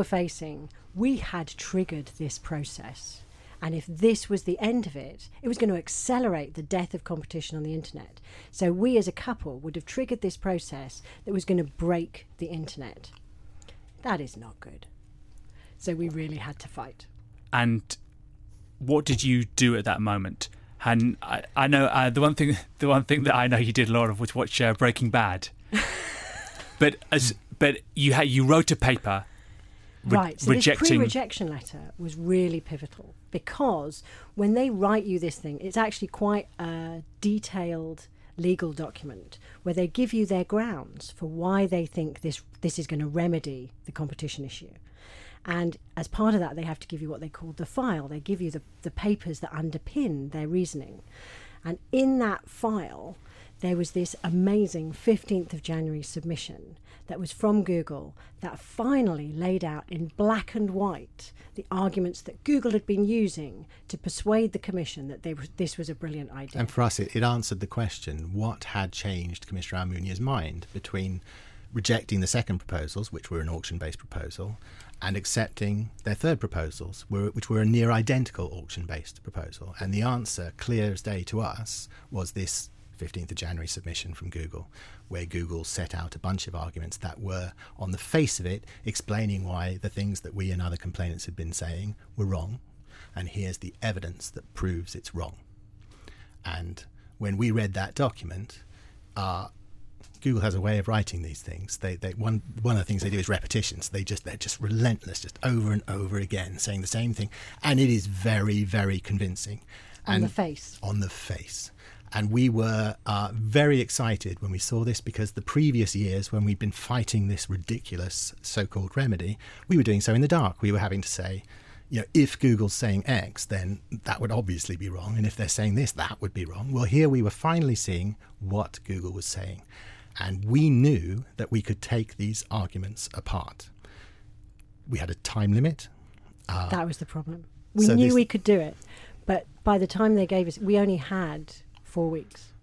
had triggered this process. And if this was the end of it, it was going to accelerate the death of competition on the internet. So we as a couple would have triggered this process that was going to break the internet. That is not good. So we really had to fight. And what did you do at that moment? And I know the one thing that I know you did a lot of was watch Breaking Bad. but you wrote a paper. Right, so this pre-rejection letter was really pivotal because when they write you this thing, it's actually quite a detailed legal document where they give you their grounds for why they think this is going to remedy the competition issue. And as part of that, they have to give you what they call the file. They give you the papers that underpin their reasoning. And in that file, there was this amazing 15th of January submission that was from Google that finally laid out in black and white the arguments that Google had been using to persuade the Commission that this was a brilliant idea. And for us, it answered the question, what had changed Commissioner Almunia's mind between rejecting the second proposals, which were an auction-based proposal, and accepting their third proposals, which were a near identical auction-based proposal. And the answer, clear as day to us, was this 15th of January submission from Google, where Google set out a bunch of arguments that were, on the face of it, explaining why the things that we and other complainants had been saying were wrong. And here's the evidence that proves it's wrong. And when we read that document, Google has a way of writing these things. One of the things they do is repetitions. They're just relentless, just over and over again, saying the same thing. And it is very, very convincing. On the face. On the face. And we were very excited when we saw this because the previous years when we'd been fighting this ridiculous so-called remedy, we were doing so in the dark. We were having to say, you know, if Google's saying X, then that would obviously be wrong. And if they're saying this, that would be wrong. Well, here we were finally seeing what Google was saying. And we knew that we could take these arguments apart. We had a time limit. That was the problem. We knew we could do it. But by the time they gave us, we only had 4 weeks.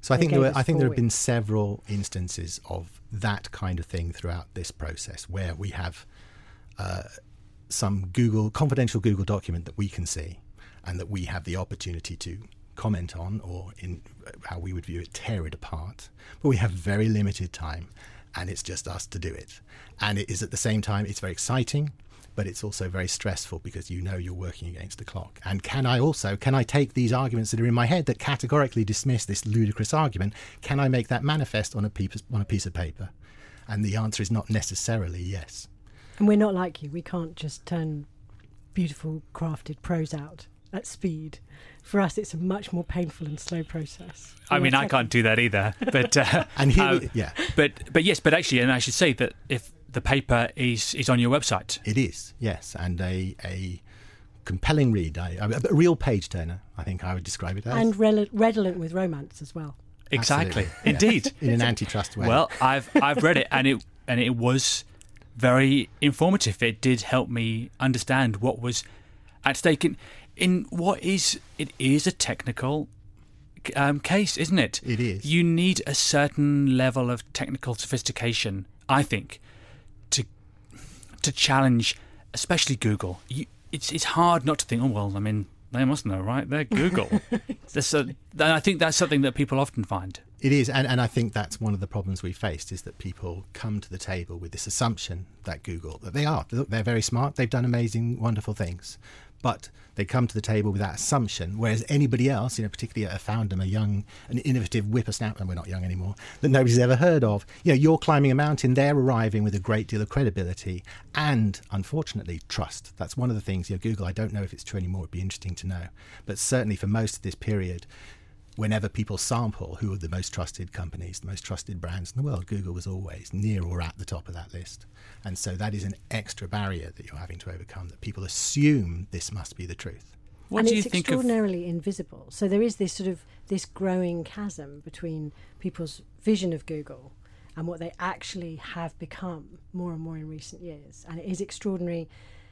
So I think gave there us have 4 been weeks. several instances of that kind of thing throughout this process, where we have some confidential Google document that we can see, and that we have the opportunity to comment on, or in how we would view it, tear it apart. But we have very limited time, and it's just us to do it. And it is, at the same time, it's very exciting, but it's also very stressful, because you know you're working against the clock. And can I take these arguments that are in my head that categorically dismiss this ludicrous argument, can I make that manifest on a piece of paper? And the answer is not necessarily yes. And we're not like you. We can't just turn beautiful, crafted prose out at speed. For us, it's a much more painful and slow process. I mean, I can't do that either. But and here, yeah. But yes, but actually, and I should say that if the paper is on your website, it is, yes, and a compelling read, a real page turner, I think I would describe it as, and redolent with romance as well. Exactly, yeah. Indeed, in an antitrust way. Well, I've read it, and it was very informative. It did help me understand what was at stake in what is a technical case, isn't it? It is. You need a certain level of technical sophistication, I think, to challenge, especially Google. It's hard not to think, oh well, I mean, they must know, right? They're Google. I think that's something that people often find. It is, and I think that's one of the problems we faced, is that people come to the table with this assumption that they're very smart, they've done amazing, wonderful things, but they come to the table with that assumption, whereas anybody else, particularly a founder, an innovative whippersnapper, and we're not young anymore, that nobody's ever heard of, you're climbing a mountain, they're arriving with a great deal of credibility and, unfortunately, trust. That's one of the things, Google, I don't know if it's true anymore, it'd be interesting to know, but certainly for most of this period, whenever people sample who are the most trusted companies, the most trusted brands in the world, Google was always near or at the top of that list. And so that is an extra barrier that you're having to overcome, that people assume this must be the truth. What do you think of? It's extraordinarily invisible. So there is this growing chasm between people's vision of Google and what they actually have become more and more in recent years. And it is extraordinary.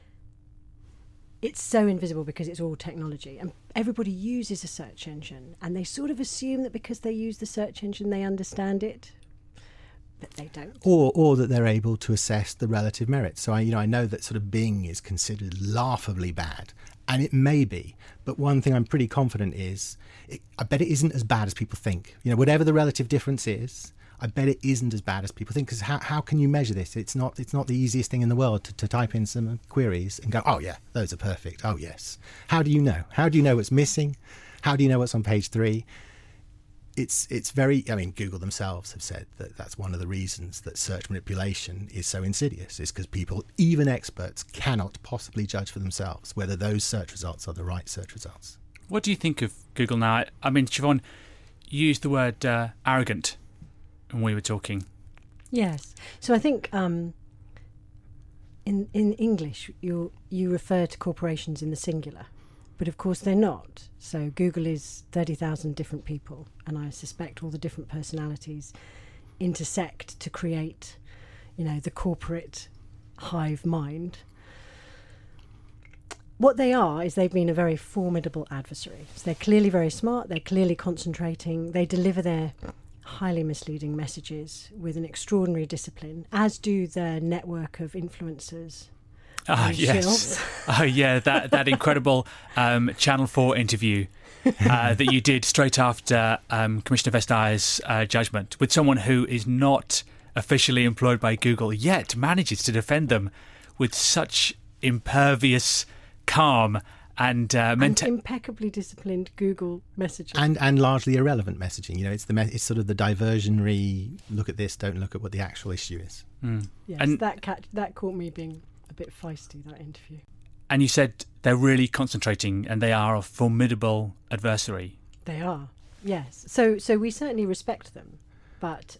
It's so invisible because it's all technology, and everybody uses a search engine, and they sort of assume that because they use the search engine they understand it, but they don't. Or that they're able to assess the relative merits. So I know that sort of Bing is considered laughably bad, and it may be, but one thing I'm pretty confident is, I bet it isn't as bad as people think. Whatever the relative difference is, I bet it isn't as bad as people think, because how can you measure this? It's not the easiest thing in the world to type in some queries and go, oh yeah, those are perfect. Oh yes. How do you know? How do you know what's missing? How do you know what's on page 3? It's very, Google themselves have said that that's one of the reasons that search manipulation is so insidious, is because people, even experts, cannot possibly judge for themselves whether those search results are the right search results. What do you think of Google now? I mean, Siobhan, you used the word arrogant when we were talking. Yes. So I think in English you refer to corporations in the singular, but of course they're not. So Google is 30,000 different people, and I suspect all the different personalities intersect to create, the corporate hive mind. What they are is they've been a very formidable adversary. So they're clearly very smart, they're clearly concentrating, they deliver their highly misleading messages with an extraordinary discipline, as do their network of influencers. Yes. Oh yeah, that incredible Channel 4 interview that you did straight after Commissioner Vestager's judgment, with someone who is not officially employed by Google yet manages to defend them with such impervious calm and impeccably disciplined Google messaging, and largely irrelevant messaging. It's sort of the diversionary. Look at this, don't look at what the actual issue is. Yes, and that caught me being a bit feisty, that interview. And you said they're really concentrating, and they are a formidable adversary. They are, yes. So we certainly respect them, but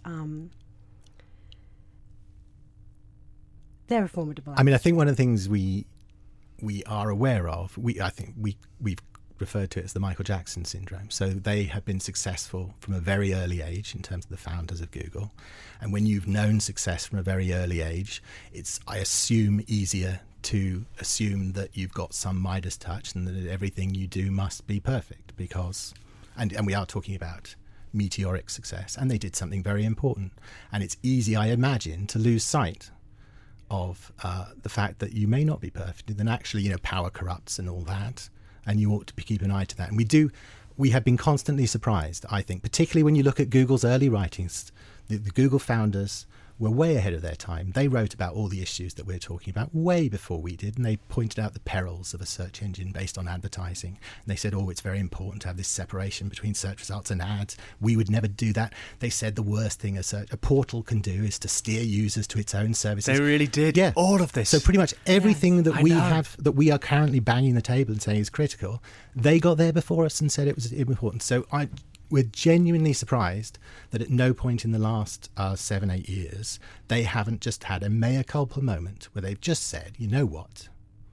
they're a formidable adversary. I think one of the things we are aware of, we've referred to it as the Michael Jackson syndrome. So they have been successful from a very early age in terms of the founders of Google. And when you've known success from a very early age, it's, I assume, easier to assume that you've got some Midas touch and that everything you do must be perfect, because, and we are talking about meteoric success, and they did something very important. And it's easy, I imagine, to lose sight of the fact that you may not be perfect, and actually, power corrupts and all that, and you ought to keep an eye to that. And we have been constantly surprised, I think, particularly when you look at Google's early writings. The Google founders were way ahead of their time. They wrote about all the issues that we're talking about way before we did, and they pointed out the perils of a search engine based on advertising. And they said, it's very important to have this separation between search results and ads. We would never do that. They said the worst thing a portal can do is to steer users to its own services. They really did. Yeah. All of this. So pretty much everything that we are currently banging the table and saying is critical, they got there before us and said it was important. So we're genuinely surprised that at no point in the last 7-8 years they haven't just had a mea culpa moment where they've just said, you know what,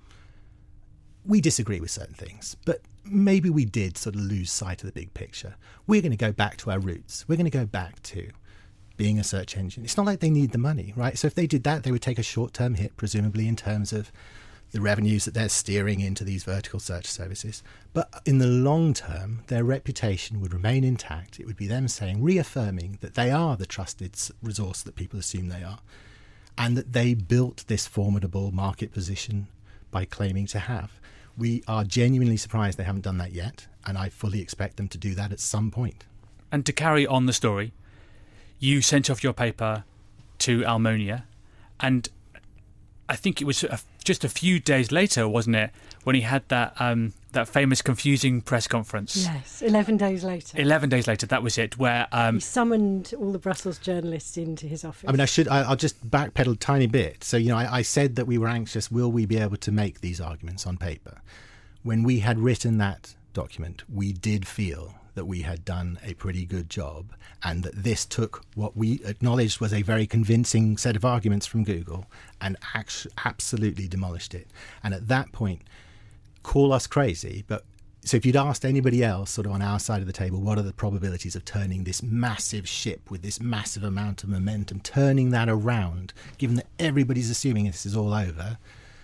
we disagree with certain things, but maybe we did sort of lose sight of the big picture. We're going to go back to our roots. We're going to go back to being a search engine. It's not like they need the money, right? So if they did that, they would take a short-term hit, presumably in terms of the revenues that they're steering into these vertical search services. But in the long term, their reputation would remain intact. It would be them reaffirming that they are the trusted resource that people assume they are, and that they built this formidable market position by claiming to have. We are genuinely surprised they haven't done that yet, and I fully expect them to do that at some point. And to carry on the story, you sent off your paper to Almonia, and I think it was just a few days later, wasn't it, when he had that famous confusing press conference? Yes, 11 days later. 11 days later, that was it, where he summoned all the Brussels journalists into his office. I mean, I'll just backpedal a tiny bit. So, I said that we were anxious, will we be able to make these arguments on paper? When we had written that document, we did feel that we had done a pretty good job, and that this took what we acknowledged was a very convincing set of arguments from Google and absolutely demolished it. And at that point, call us crazy, but so if you'd asked anybody else sort of on our side of the table, what are the probabilities of turning this massive ship with this massive amount of momentum, turning that around, given that everybody's assuming this is all over,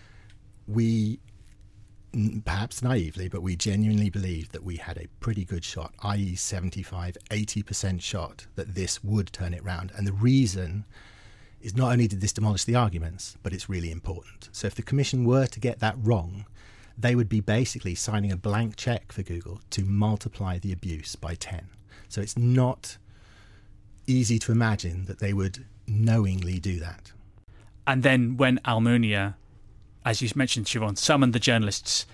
we, perhaps naively, but we genuinely believed that we had a pretty good shot, i.e. 75-80% shot that this would turn it round. And the reason is not only did this demolish the arguments, but it's really important. So if the Commission were to get that wrong, they would be basically signing a blank check for Google to multiply the abuse by 10. So it's not easy to imagine that they would knowingly do that. And then when Almonia, as you mentioned, Siobhan, summoned the journalists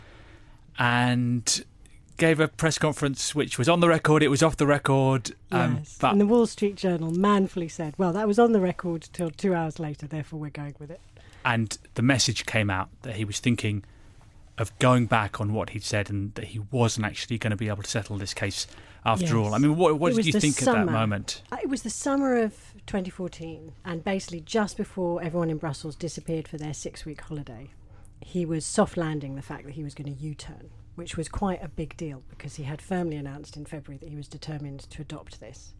and gave a press conference which was on the record, it was off the record. Yes. But and the Wall Street Journal manfully said, well, that was on the record till 2 hours later, therefore we're going with it. And the message came out that he was thinking of going back on what he'd said and that he wasn't actually going to be able to settle this case after all. I mean, what did you think at that moment? It was the summer of 2014, and basically just before everyone in Brussels disappeared for their 6-week holiday, he was soft landing the fact that he was going to U-turn, which was quite a big deal because he had firmly announced in February that he was determined to adopt this.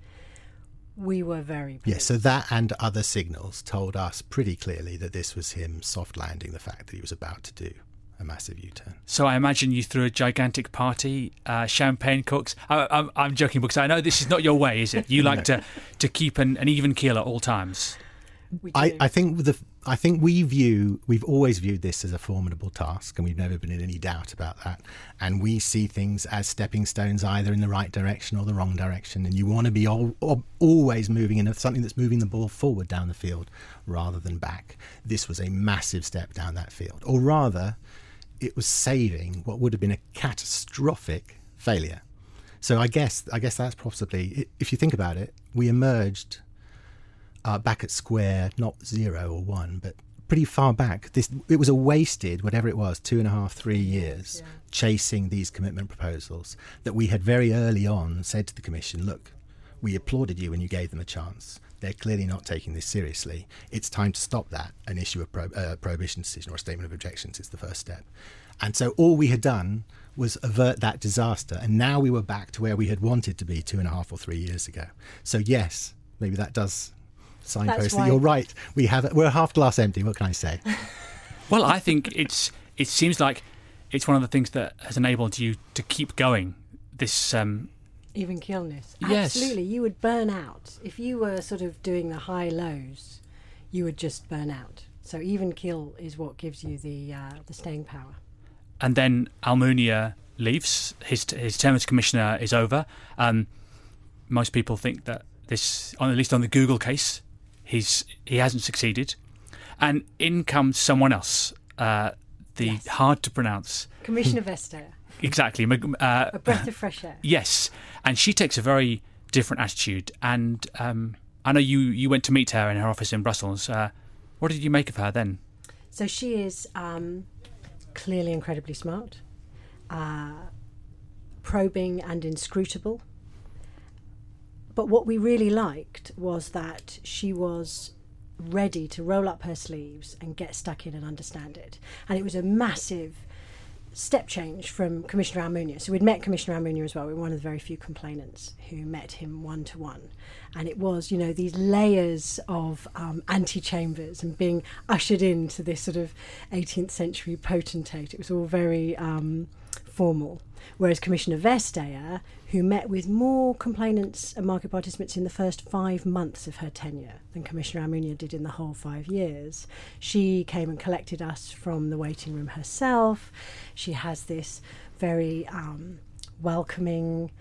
We were very pleased. Yes, so that and other signals told us pretty clearly that this was him soft landing the fact that he was about to do a massive U-turn. So I imagine you threw a gigantic party, champagne corks. I'm joking because I know this is not your way, is it? You like to keep an even keel at all times. I think we've always viewed this as a formidable task, and we've never been in any doubt about that. And we see things as stepping stones either in the right direction or the wrong direction. And you want to be always moving in something that's moving the ball forward down the field rather than back. This was a massive step down that field, or rather, it was saving what would have been a catastrophic failure. So I guess that's possibly, if you think about it, we emerged back at square, not 0 or 1, but pretty far back. It was a wasted, whatever it was, 2.5-3 years chasing these commitment proposals that we had very early on said to the Commission, look, we applauded you when you gave them a chance. They're clearly not taking this seriously. It's time to stop that and issue a prohibition decision or a statement of objections is the first step. And so all we had done was avert that disaster, and now we were back to where we had wanted to be 2.5 or 3 years ago. So yes, maybe that does signpost that you're right. We're half glass empty. What can I say? Well, I think it seems like it's one of the things that has enabled you to keep going. This Even keelness. Yes. Absolutely. You would burn out. If you were sort of doing the high lows, you would just burn out. So even keel is what gives you the staying power. And then Almunia leaves. His term as commissioner is over. Most people think that this, at least on the Google case, he hasn't succeeded. And in comes someone else, Yes. hard to pronounce Commissioner Vestager. Exactly. A breath of fresh air. Yes, and she takes a very different attitude. And I know you went to meet her in her office in Brussels. What did you make of her then? So she is clearly incredibly smart, probing and inscrutable. But what we really liked was that she was ready to roll up her sleeves and get stuck in and understand it. And it was a massive step change from Commissioner Almunia. So we'd met Commissioner Almunia as well. We were one of the very few complainants who met him one-to-one. And it was, these layers of antechambers and being ushered into this sort of 18th century potentate. It was all very formal. Whereas Commissioner Vestager, who met with more complainants and market participants in the first 5 months of her tenure than Commissioner Almunia did in the whole 5 years, she came and collected us from the waiting room herself. She has this very welcoming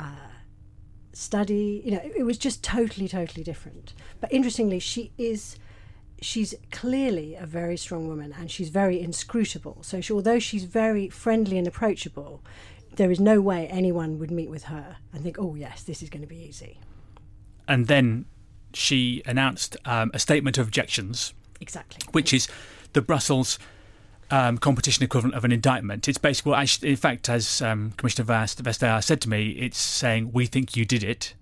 study. It was just totally different. But interestingly, she's clearly a very strong woman, and she's very inscrutable. So although she's very friendly and approachable, there is no way anyone would meet with her and think, oh yes, this is going to be easy. And then she announced a statement of objections. Exactly. Which is the Brussels competition equivalent of an indictment. It's basically, in fact, as Commissioner Vestager said to me, it's saying, we think you did it.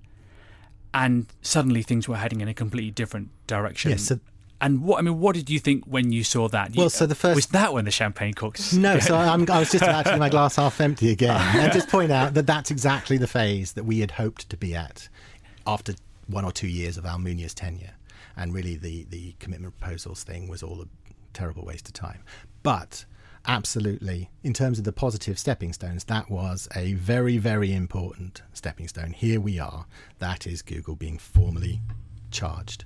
And suddenly things were heading in a completely different direction. Yes. And what did you think when you saw that? Well, so the first... Was that when the champagne corks... No, so I was just about to get my glass half empty again. And just point out that that's exactly the phase that we had hoped to be at after 1 or 2 years of Almunia's tenure. And really the commitment proposals thing was all a terrible waste of time. But absolutely, in terms of the positive stepping stones, that was a very, very important stepping stone. Here we are. That is Google being formally charged.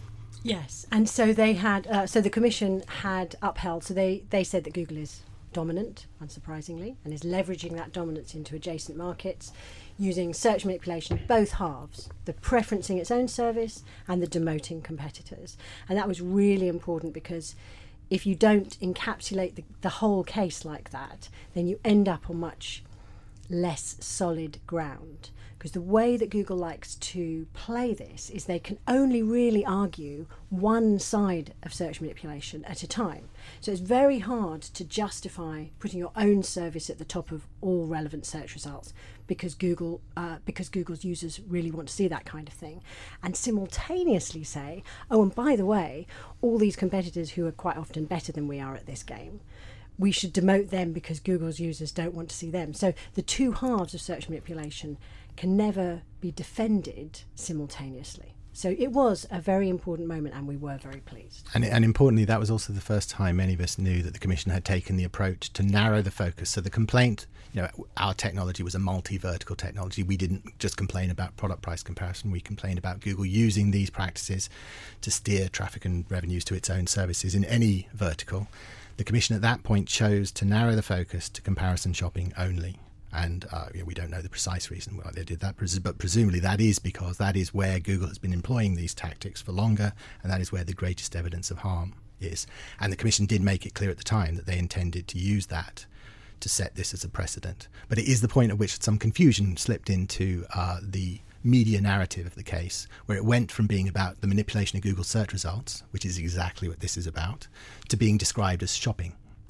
Yes, and so they had. So the Commission had upheld. So they said that Google is dominant, unsurprisingly, and is leveraging that dominance into adjacent markets, using search manipulation, both halves, the preferencing its own service and the demoting competitors. And that was really important because if you don't encapsulate the whole case like that, then you end up on much less solid ground. Because the way that Google likes to play this is they can only really argue one side of search manipulation at a time. So it's very hard to justify putting your own service at the top of all relevant search results because Google's users really want to see that kind of thing. And simultaneously say, oh, and by the way, all these competitors who are quite often better than we are at this game, we should demote them because Google's users don't want to see them. So the two halves of search manipulation can never be defended simultaneously. So it was a very important moment, and we were very pleased. And importantly, that was also the first time many of us knew that the Commission had taken the approach to narrow the focus. So the complaint, our technology was a multi-vertical technology. We didn't just complain about product price comparison. We complained about Google using these practices to steer traffic and revenues to its own services in any vertical. The Commission at that point chose to narrow the focus to comparison shopping only. And we don't know the precise reason why they did that, but presumably that is because that is where Google has been employing these tactics for longer, and that is where the greatest evidence of harm is. And the Commission did make it clear at the time that they intended to use that to set this as a precedent. But it is the point at which some confusion slipped into the media narrative of the case, where it went from being about the manipulation of Google search results, which is exactly what this is about, to being described as shopping.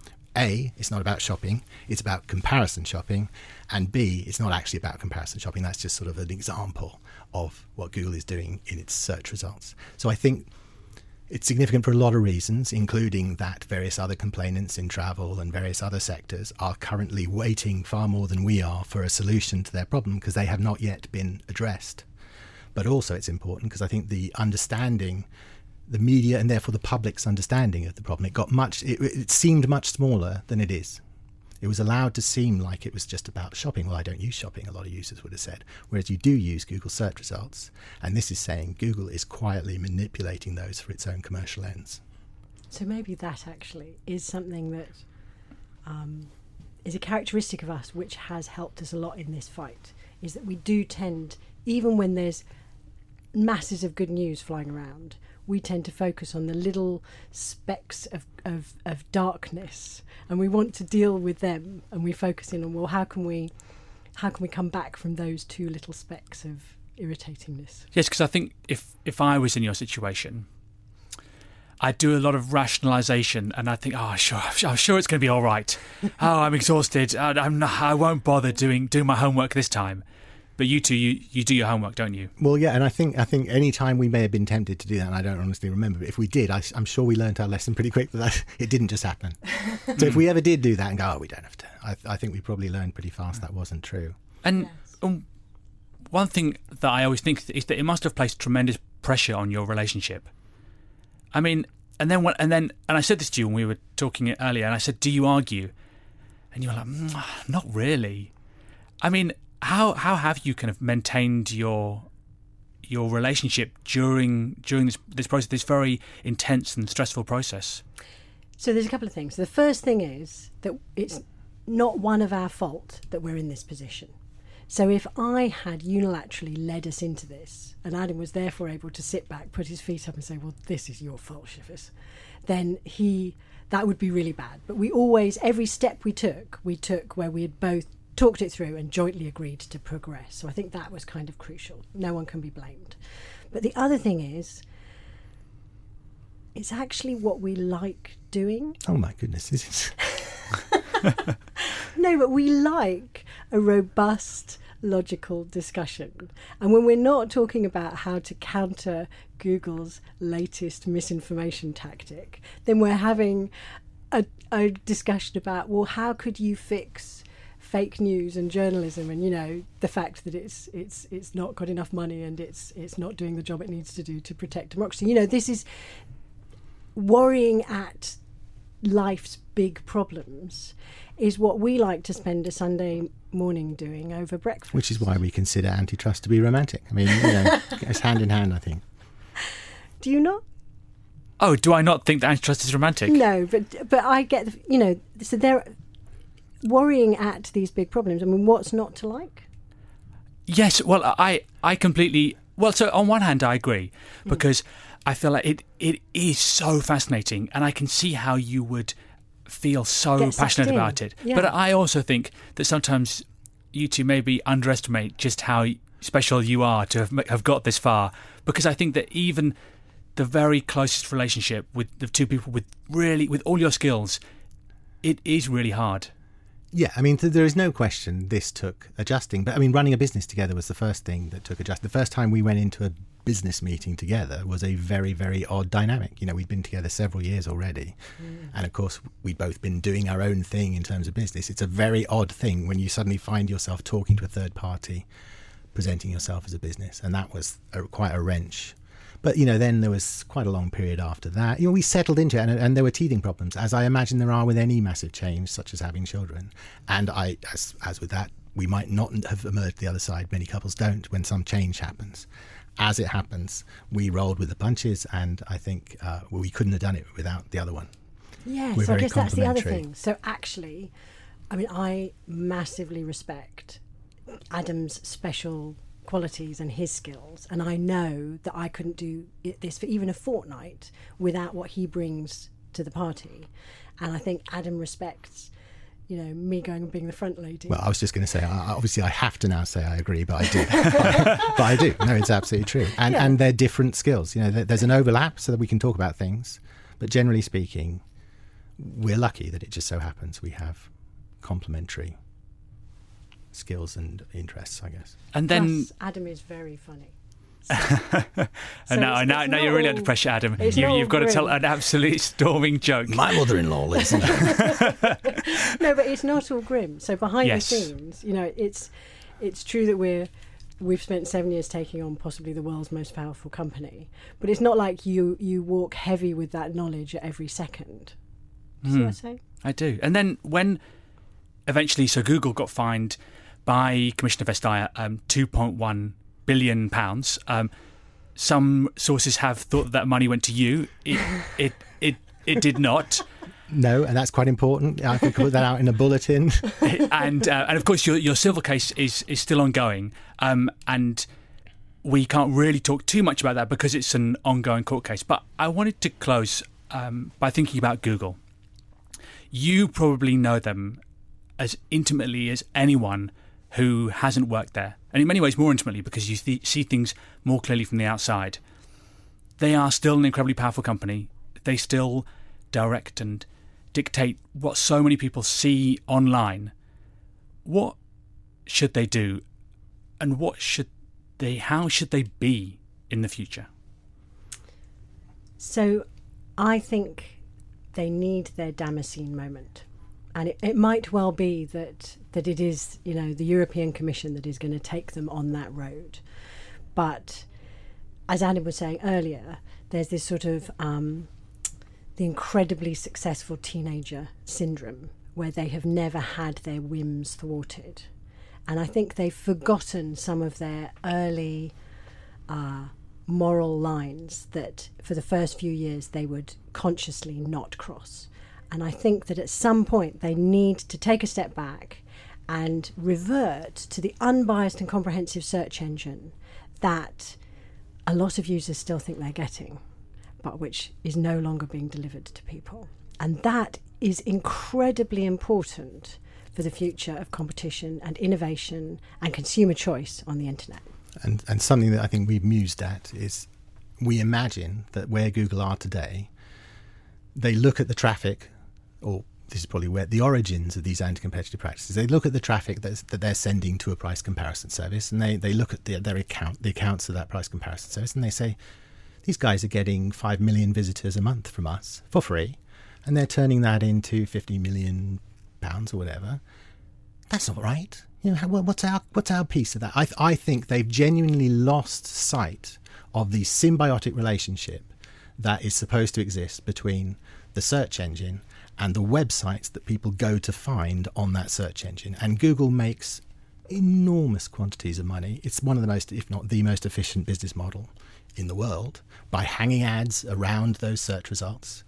A, it's not about shopping, it's about comparison shopping, and B, it's not actually about comparison shopping, that's just sort of an example of what Google is doing in its search results. So I think it's significant for a lot of reasons, including that various other complainants in travel and various other sectors are currently waiting far more than we are for a solution to their problem because they have not yet been addressed. But also it's important because I think the understanding, the media and therefore the public's understanding of the problem, it seemed much smaller than it is. It was allowed to seem like it was just about shopping. Well, I don't use shopping, a lot of users would have said. Whereas you do use Google search results. And this is saying Google is quietly manipulating those for its own commercial ends. So maybe that actually is something that is a characteristic of us which has helped us a lot in this fight, is that we do tend, even when there's masses of good news flying around, we tend to focus on the little specks of darkness, and we want to deal with them, and we focus in on, well, how can we come back from those two little specks of irritatingness? Yes, because I think if I was in your situation, I'd do a lot of rationalisation, and I think, I'm sure it's going to be all right. Oh, I'm exhausted. I won't bother doing my homework this time. But you two, you do your homework, don't you? Well, yeah, and I think any time we may have been tempted to do that, and I don't honestly remember, but if we did, I'm sure we learnt our lesson pretty quick that it didn't just happen. So if we ever did do that and go, we don't have to, I think we probably learned pretty fast that wasn't true. And one thing that I always think is that it must have placed tremendous pressure on your relationship. I mean, and I said this to you when we were talking earlier, and I said, do you argue? And you were like, not really. I mean, how have you kind of maintained your relationship during this process, this very intense and stressful process? So there's a couple of things. The first thing is that it's not one of our fault that we're in this position. So if I had unilaterally led us into this, and Adam was therefore able to sit back, put his feet up and say, well, this is your fault, Shivers, then that would be really bad. But every step we took where we had both talked it through and jointly agreed to progress. So I think that was kind of crucial. No one can be blamed. But the other thing is, it's actually what we like doing. Oh my goodness, this is... No, but we like a robust, logical discussion. And when we're not talking about how to counter Google's latest misinformation tactic, then we're having a discussion about, well, how could you fix fake news and journalism, and the fact that it's not got enough money and it's not doing the job it needs to do to protect democracy. This is worrying at life's big problems is what we like to spend a Sunday morning doing over breakfast. Which is why we consider antitrust to be romantic. I mean, it's hand in hand, I think. Do you not? Oh, do I not think that antitrust is romantic? No, but I get, so they're worrying at these big problems. I mean, what's not to like? Yes, well, I completely... Well, so on one hand, I agree, because I feel like it is so fascinating, and I can see how you would feel so passionate about it. Yeah. But I also think that sometimes you two maybe underestimate just how special you are to have got this far, because I think that even the very closest relationship with the two people with all your skills, it is really hard. Yeah, I mean, there is no question this took adjusting. But I mean, running a business together was the first thing that took adjusting. The first time we went into a business meeting together was a very, very odd dynamic. We'd been together several years already. And of course, we'd both been doing our own thing in terms of business. It's a very odd thing when you suddenly find yourself talking to a third party, presenting yourself as a business. And that was quite a wrench. But, then there was quite a long period after that. We settled into it, and there were teething problems, as I imagine there are with any massive change, such as having children. And as with that, we might not have emerged the other side. Many couples don't when some change happens. As it happens, we rolled with the punches, and I think we couldn't have done it without the other one. Yes, so I guess that's the other thing. So actually, I mean, I massively respect Adam's special qualities and his skills, and I know that I couldn't do this for even a fortnight without what he brings to the party. And I think Adam respects me going and being the front lady. Well, I was just going to say, obviously I have to now say I agree, but I do. But I do. No, it's absolutely true. And they're different skills. There's an overlap so that we can talk about things. But generally speaking, we're lucky that it just so happens we have complementary skills and interests, I guess. And then plus, Adam is very funny. And now you're really under pressure, Adam. You've got to tell an absolute storming joke. My mother-in-law listened. No, but it's not all grim. So behind the scenes, it's true that we've spent 7 years taking on possibly the world's most powerful company, but it's not like you walk heavy with that knowledge at every second. Do you see what I say? I do. And then when eventually, so Google got fined by Commissioner Vestager £2.1 billion. Some sources have thought that money went to you. It did not. No, and that's quite important. I can put that out in a bulletin. And of course, your civil case is still ongoing, and we can't really talk too much about that because it's an ongoing court case. But I wanted to close by thinking about Google. You probably know them as intimately as anyone who hasn't worked there, and in many ways more intimately because you see things more clearly from the outside. They are still an incredibly powerful company. They still direct and dictate what so many people see online. What should they do, and how should they be in the future? So I think they need their Damascene moment. And it might well be that it is, the European Commission that is going to take them on that road. But as Adam was saying earlier, there's this sort of the incredibly successful teenager syndrome where they have never had their whims thwarted. And I think they've forgotten some of their early moral lines that for the first few years they would consciously not cross. And I think that at some point they need to take a step back and revert to the unbiased and comprehensive search engine that a lot of users still think they're getting, but which is no longer being delivered to people. And that is incredibly important for the future of competition and innovation and consumer choice on the internet. And something that I think we've mused at is we imagine that where Google are today, they look at the traffic, or this is probably where the origins of these anti-competitive practices, they look at the traffic that they're sending to a price comparison service, and they look at the accounts of that price comparison service, and they say, these guys are getting 5 million visitors a month from us for free, and they're turning that into £50 million or whatever. That's not right. What's our piece of that? I think they've genuinely lost sight of the symbiotic relationship that is supposed to exist between the search engine and the websites that people go to find on that search engine. And Google makes enormous quantities of money. It's one of the most, if not the most efficient business model in the world by hanging ads around those search results.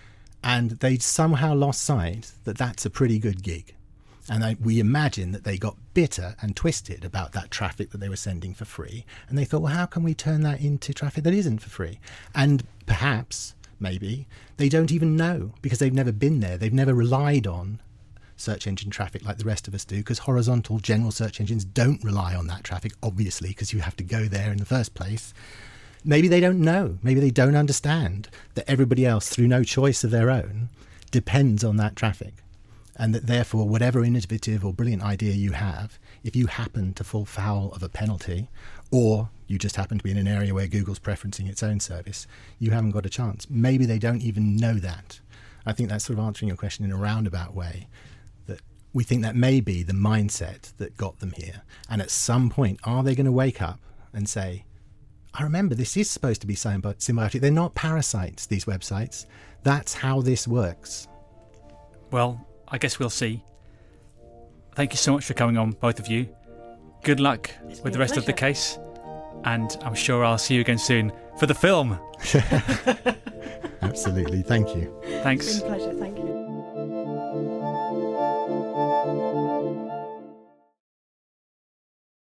And they somehow lost sight that that's a pretty good gig. And we imagine that they got bitter and twisted about that traffic that they were sending for free. And they thought, well, how can we turn that into traffic that isn't for free? And perhaps, maybe, they don't even know because they've never been there. They've never relied on search engine traffic like the rest of us do, because horizontal general search engines don't rely on that traffic, obviously, because you have to go there in the first place. Maybe they don't know. Maybe they don't understand that everybody else, through no choice of their own, depends on that traffic. And that therefore, whatever innovative or brilliant idea you have, if you happen to fall foul of a penalty, or you just happen to be in an area where Google's preferencing its own service, you haven't got a chance. Maybe they don't even know that. I think that's sort of answering your question in a roundabout way, that we think that may be the mindset that got them here. And at some point, are they going to wake up and say, I remember this is supposed to be symbiotic. They're not parasites, these websites. That's how this works. Well, I guess we'll see. Thank you so much for coming on, both of you. Good luck with the rest of the case. And I'm sure I'll see you again soon for the film. Absolutely. Thank you. Thanks. It's been a pleasure. Thank you.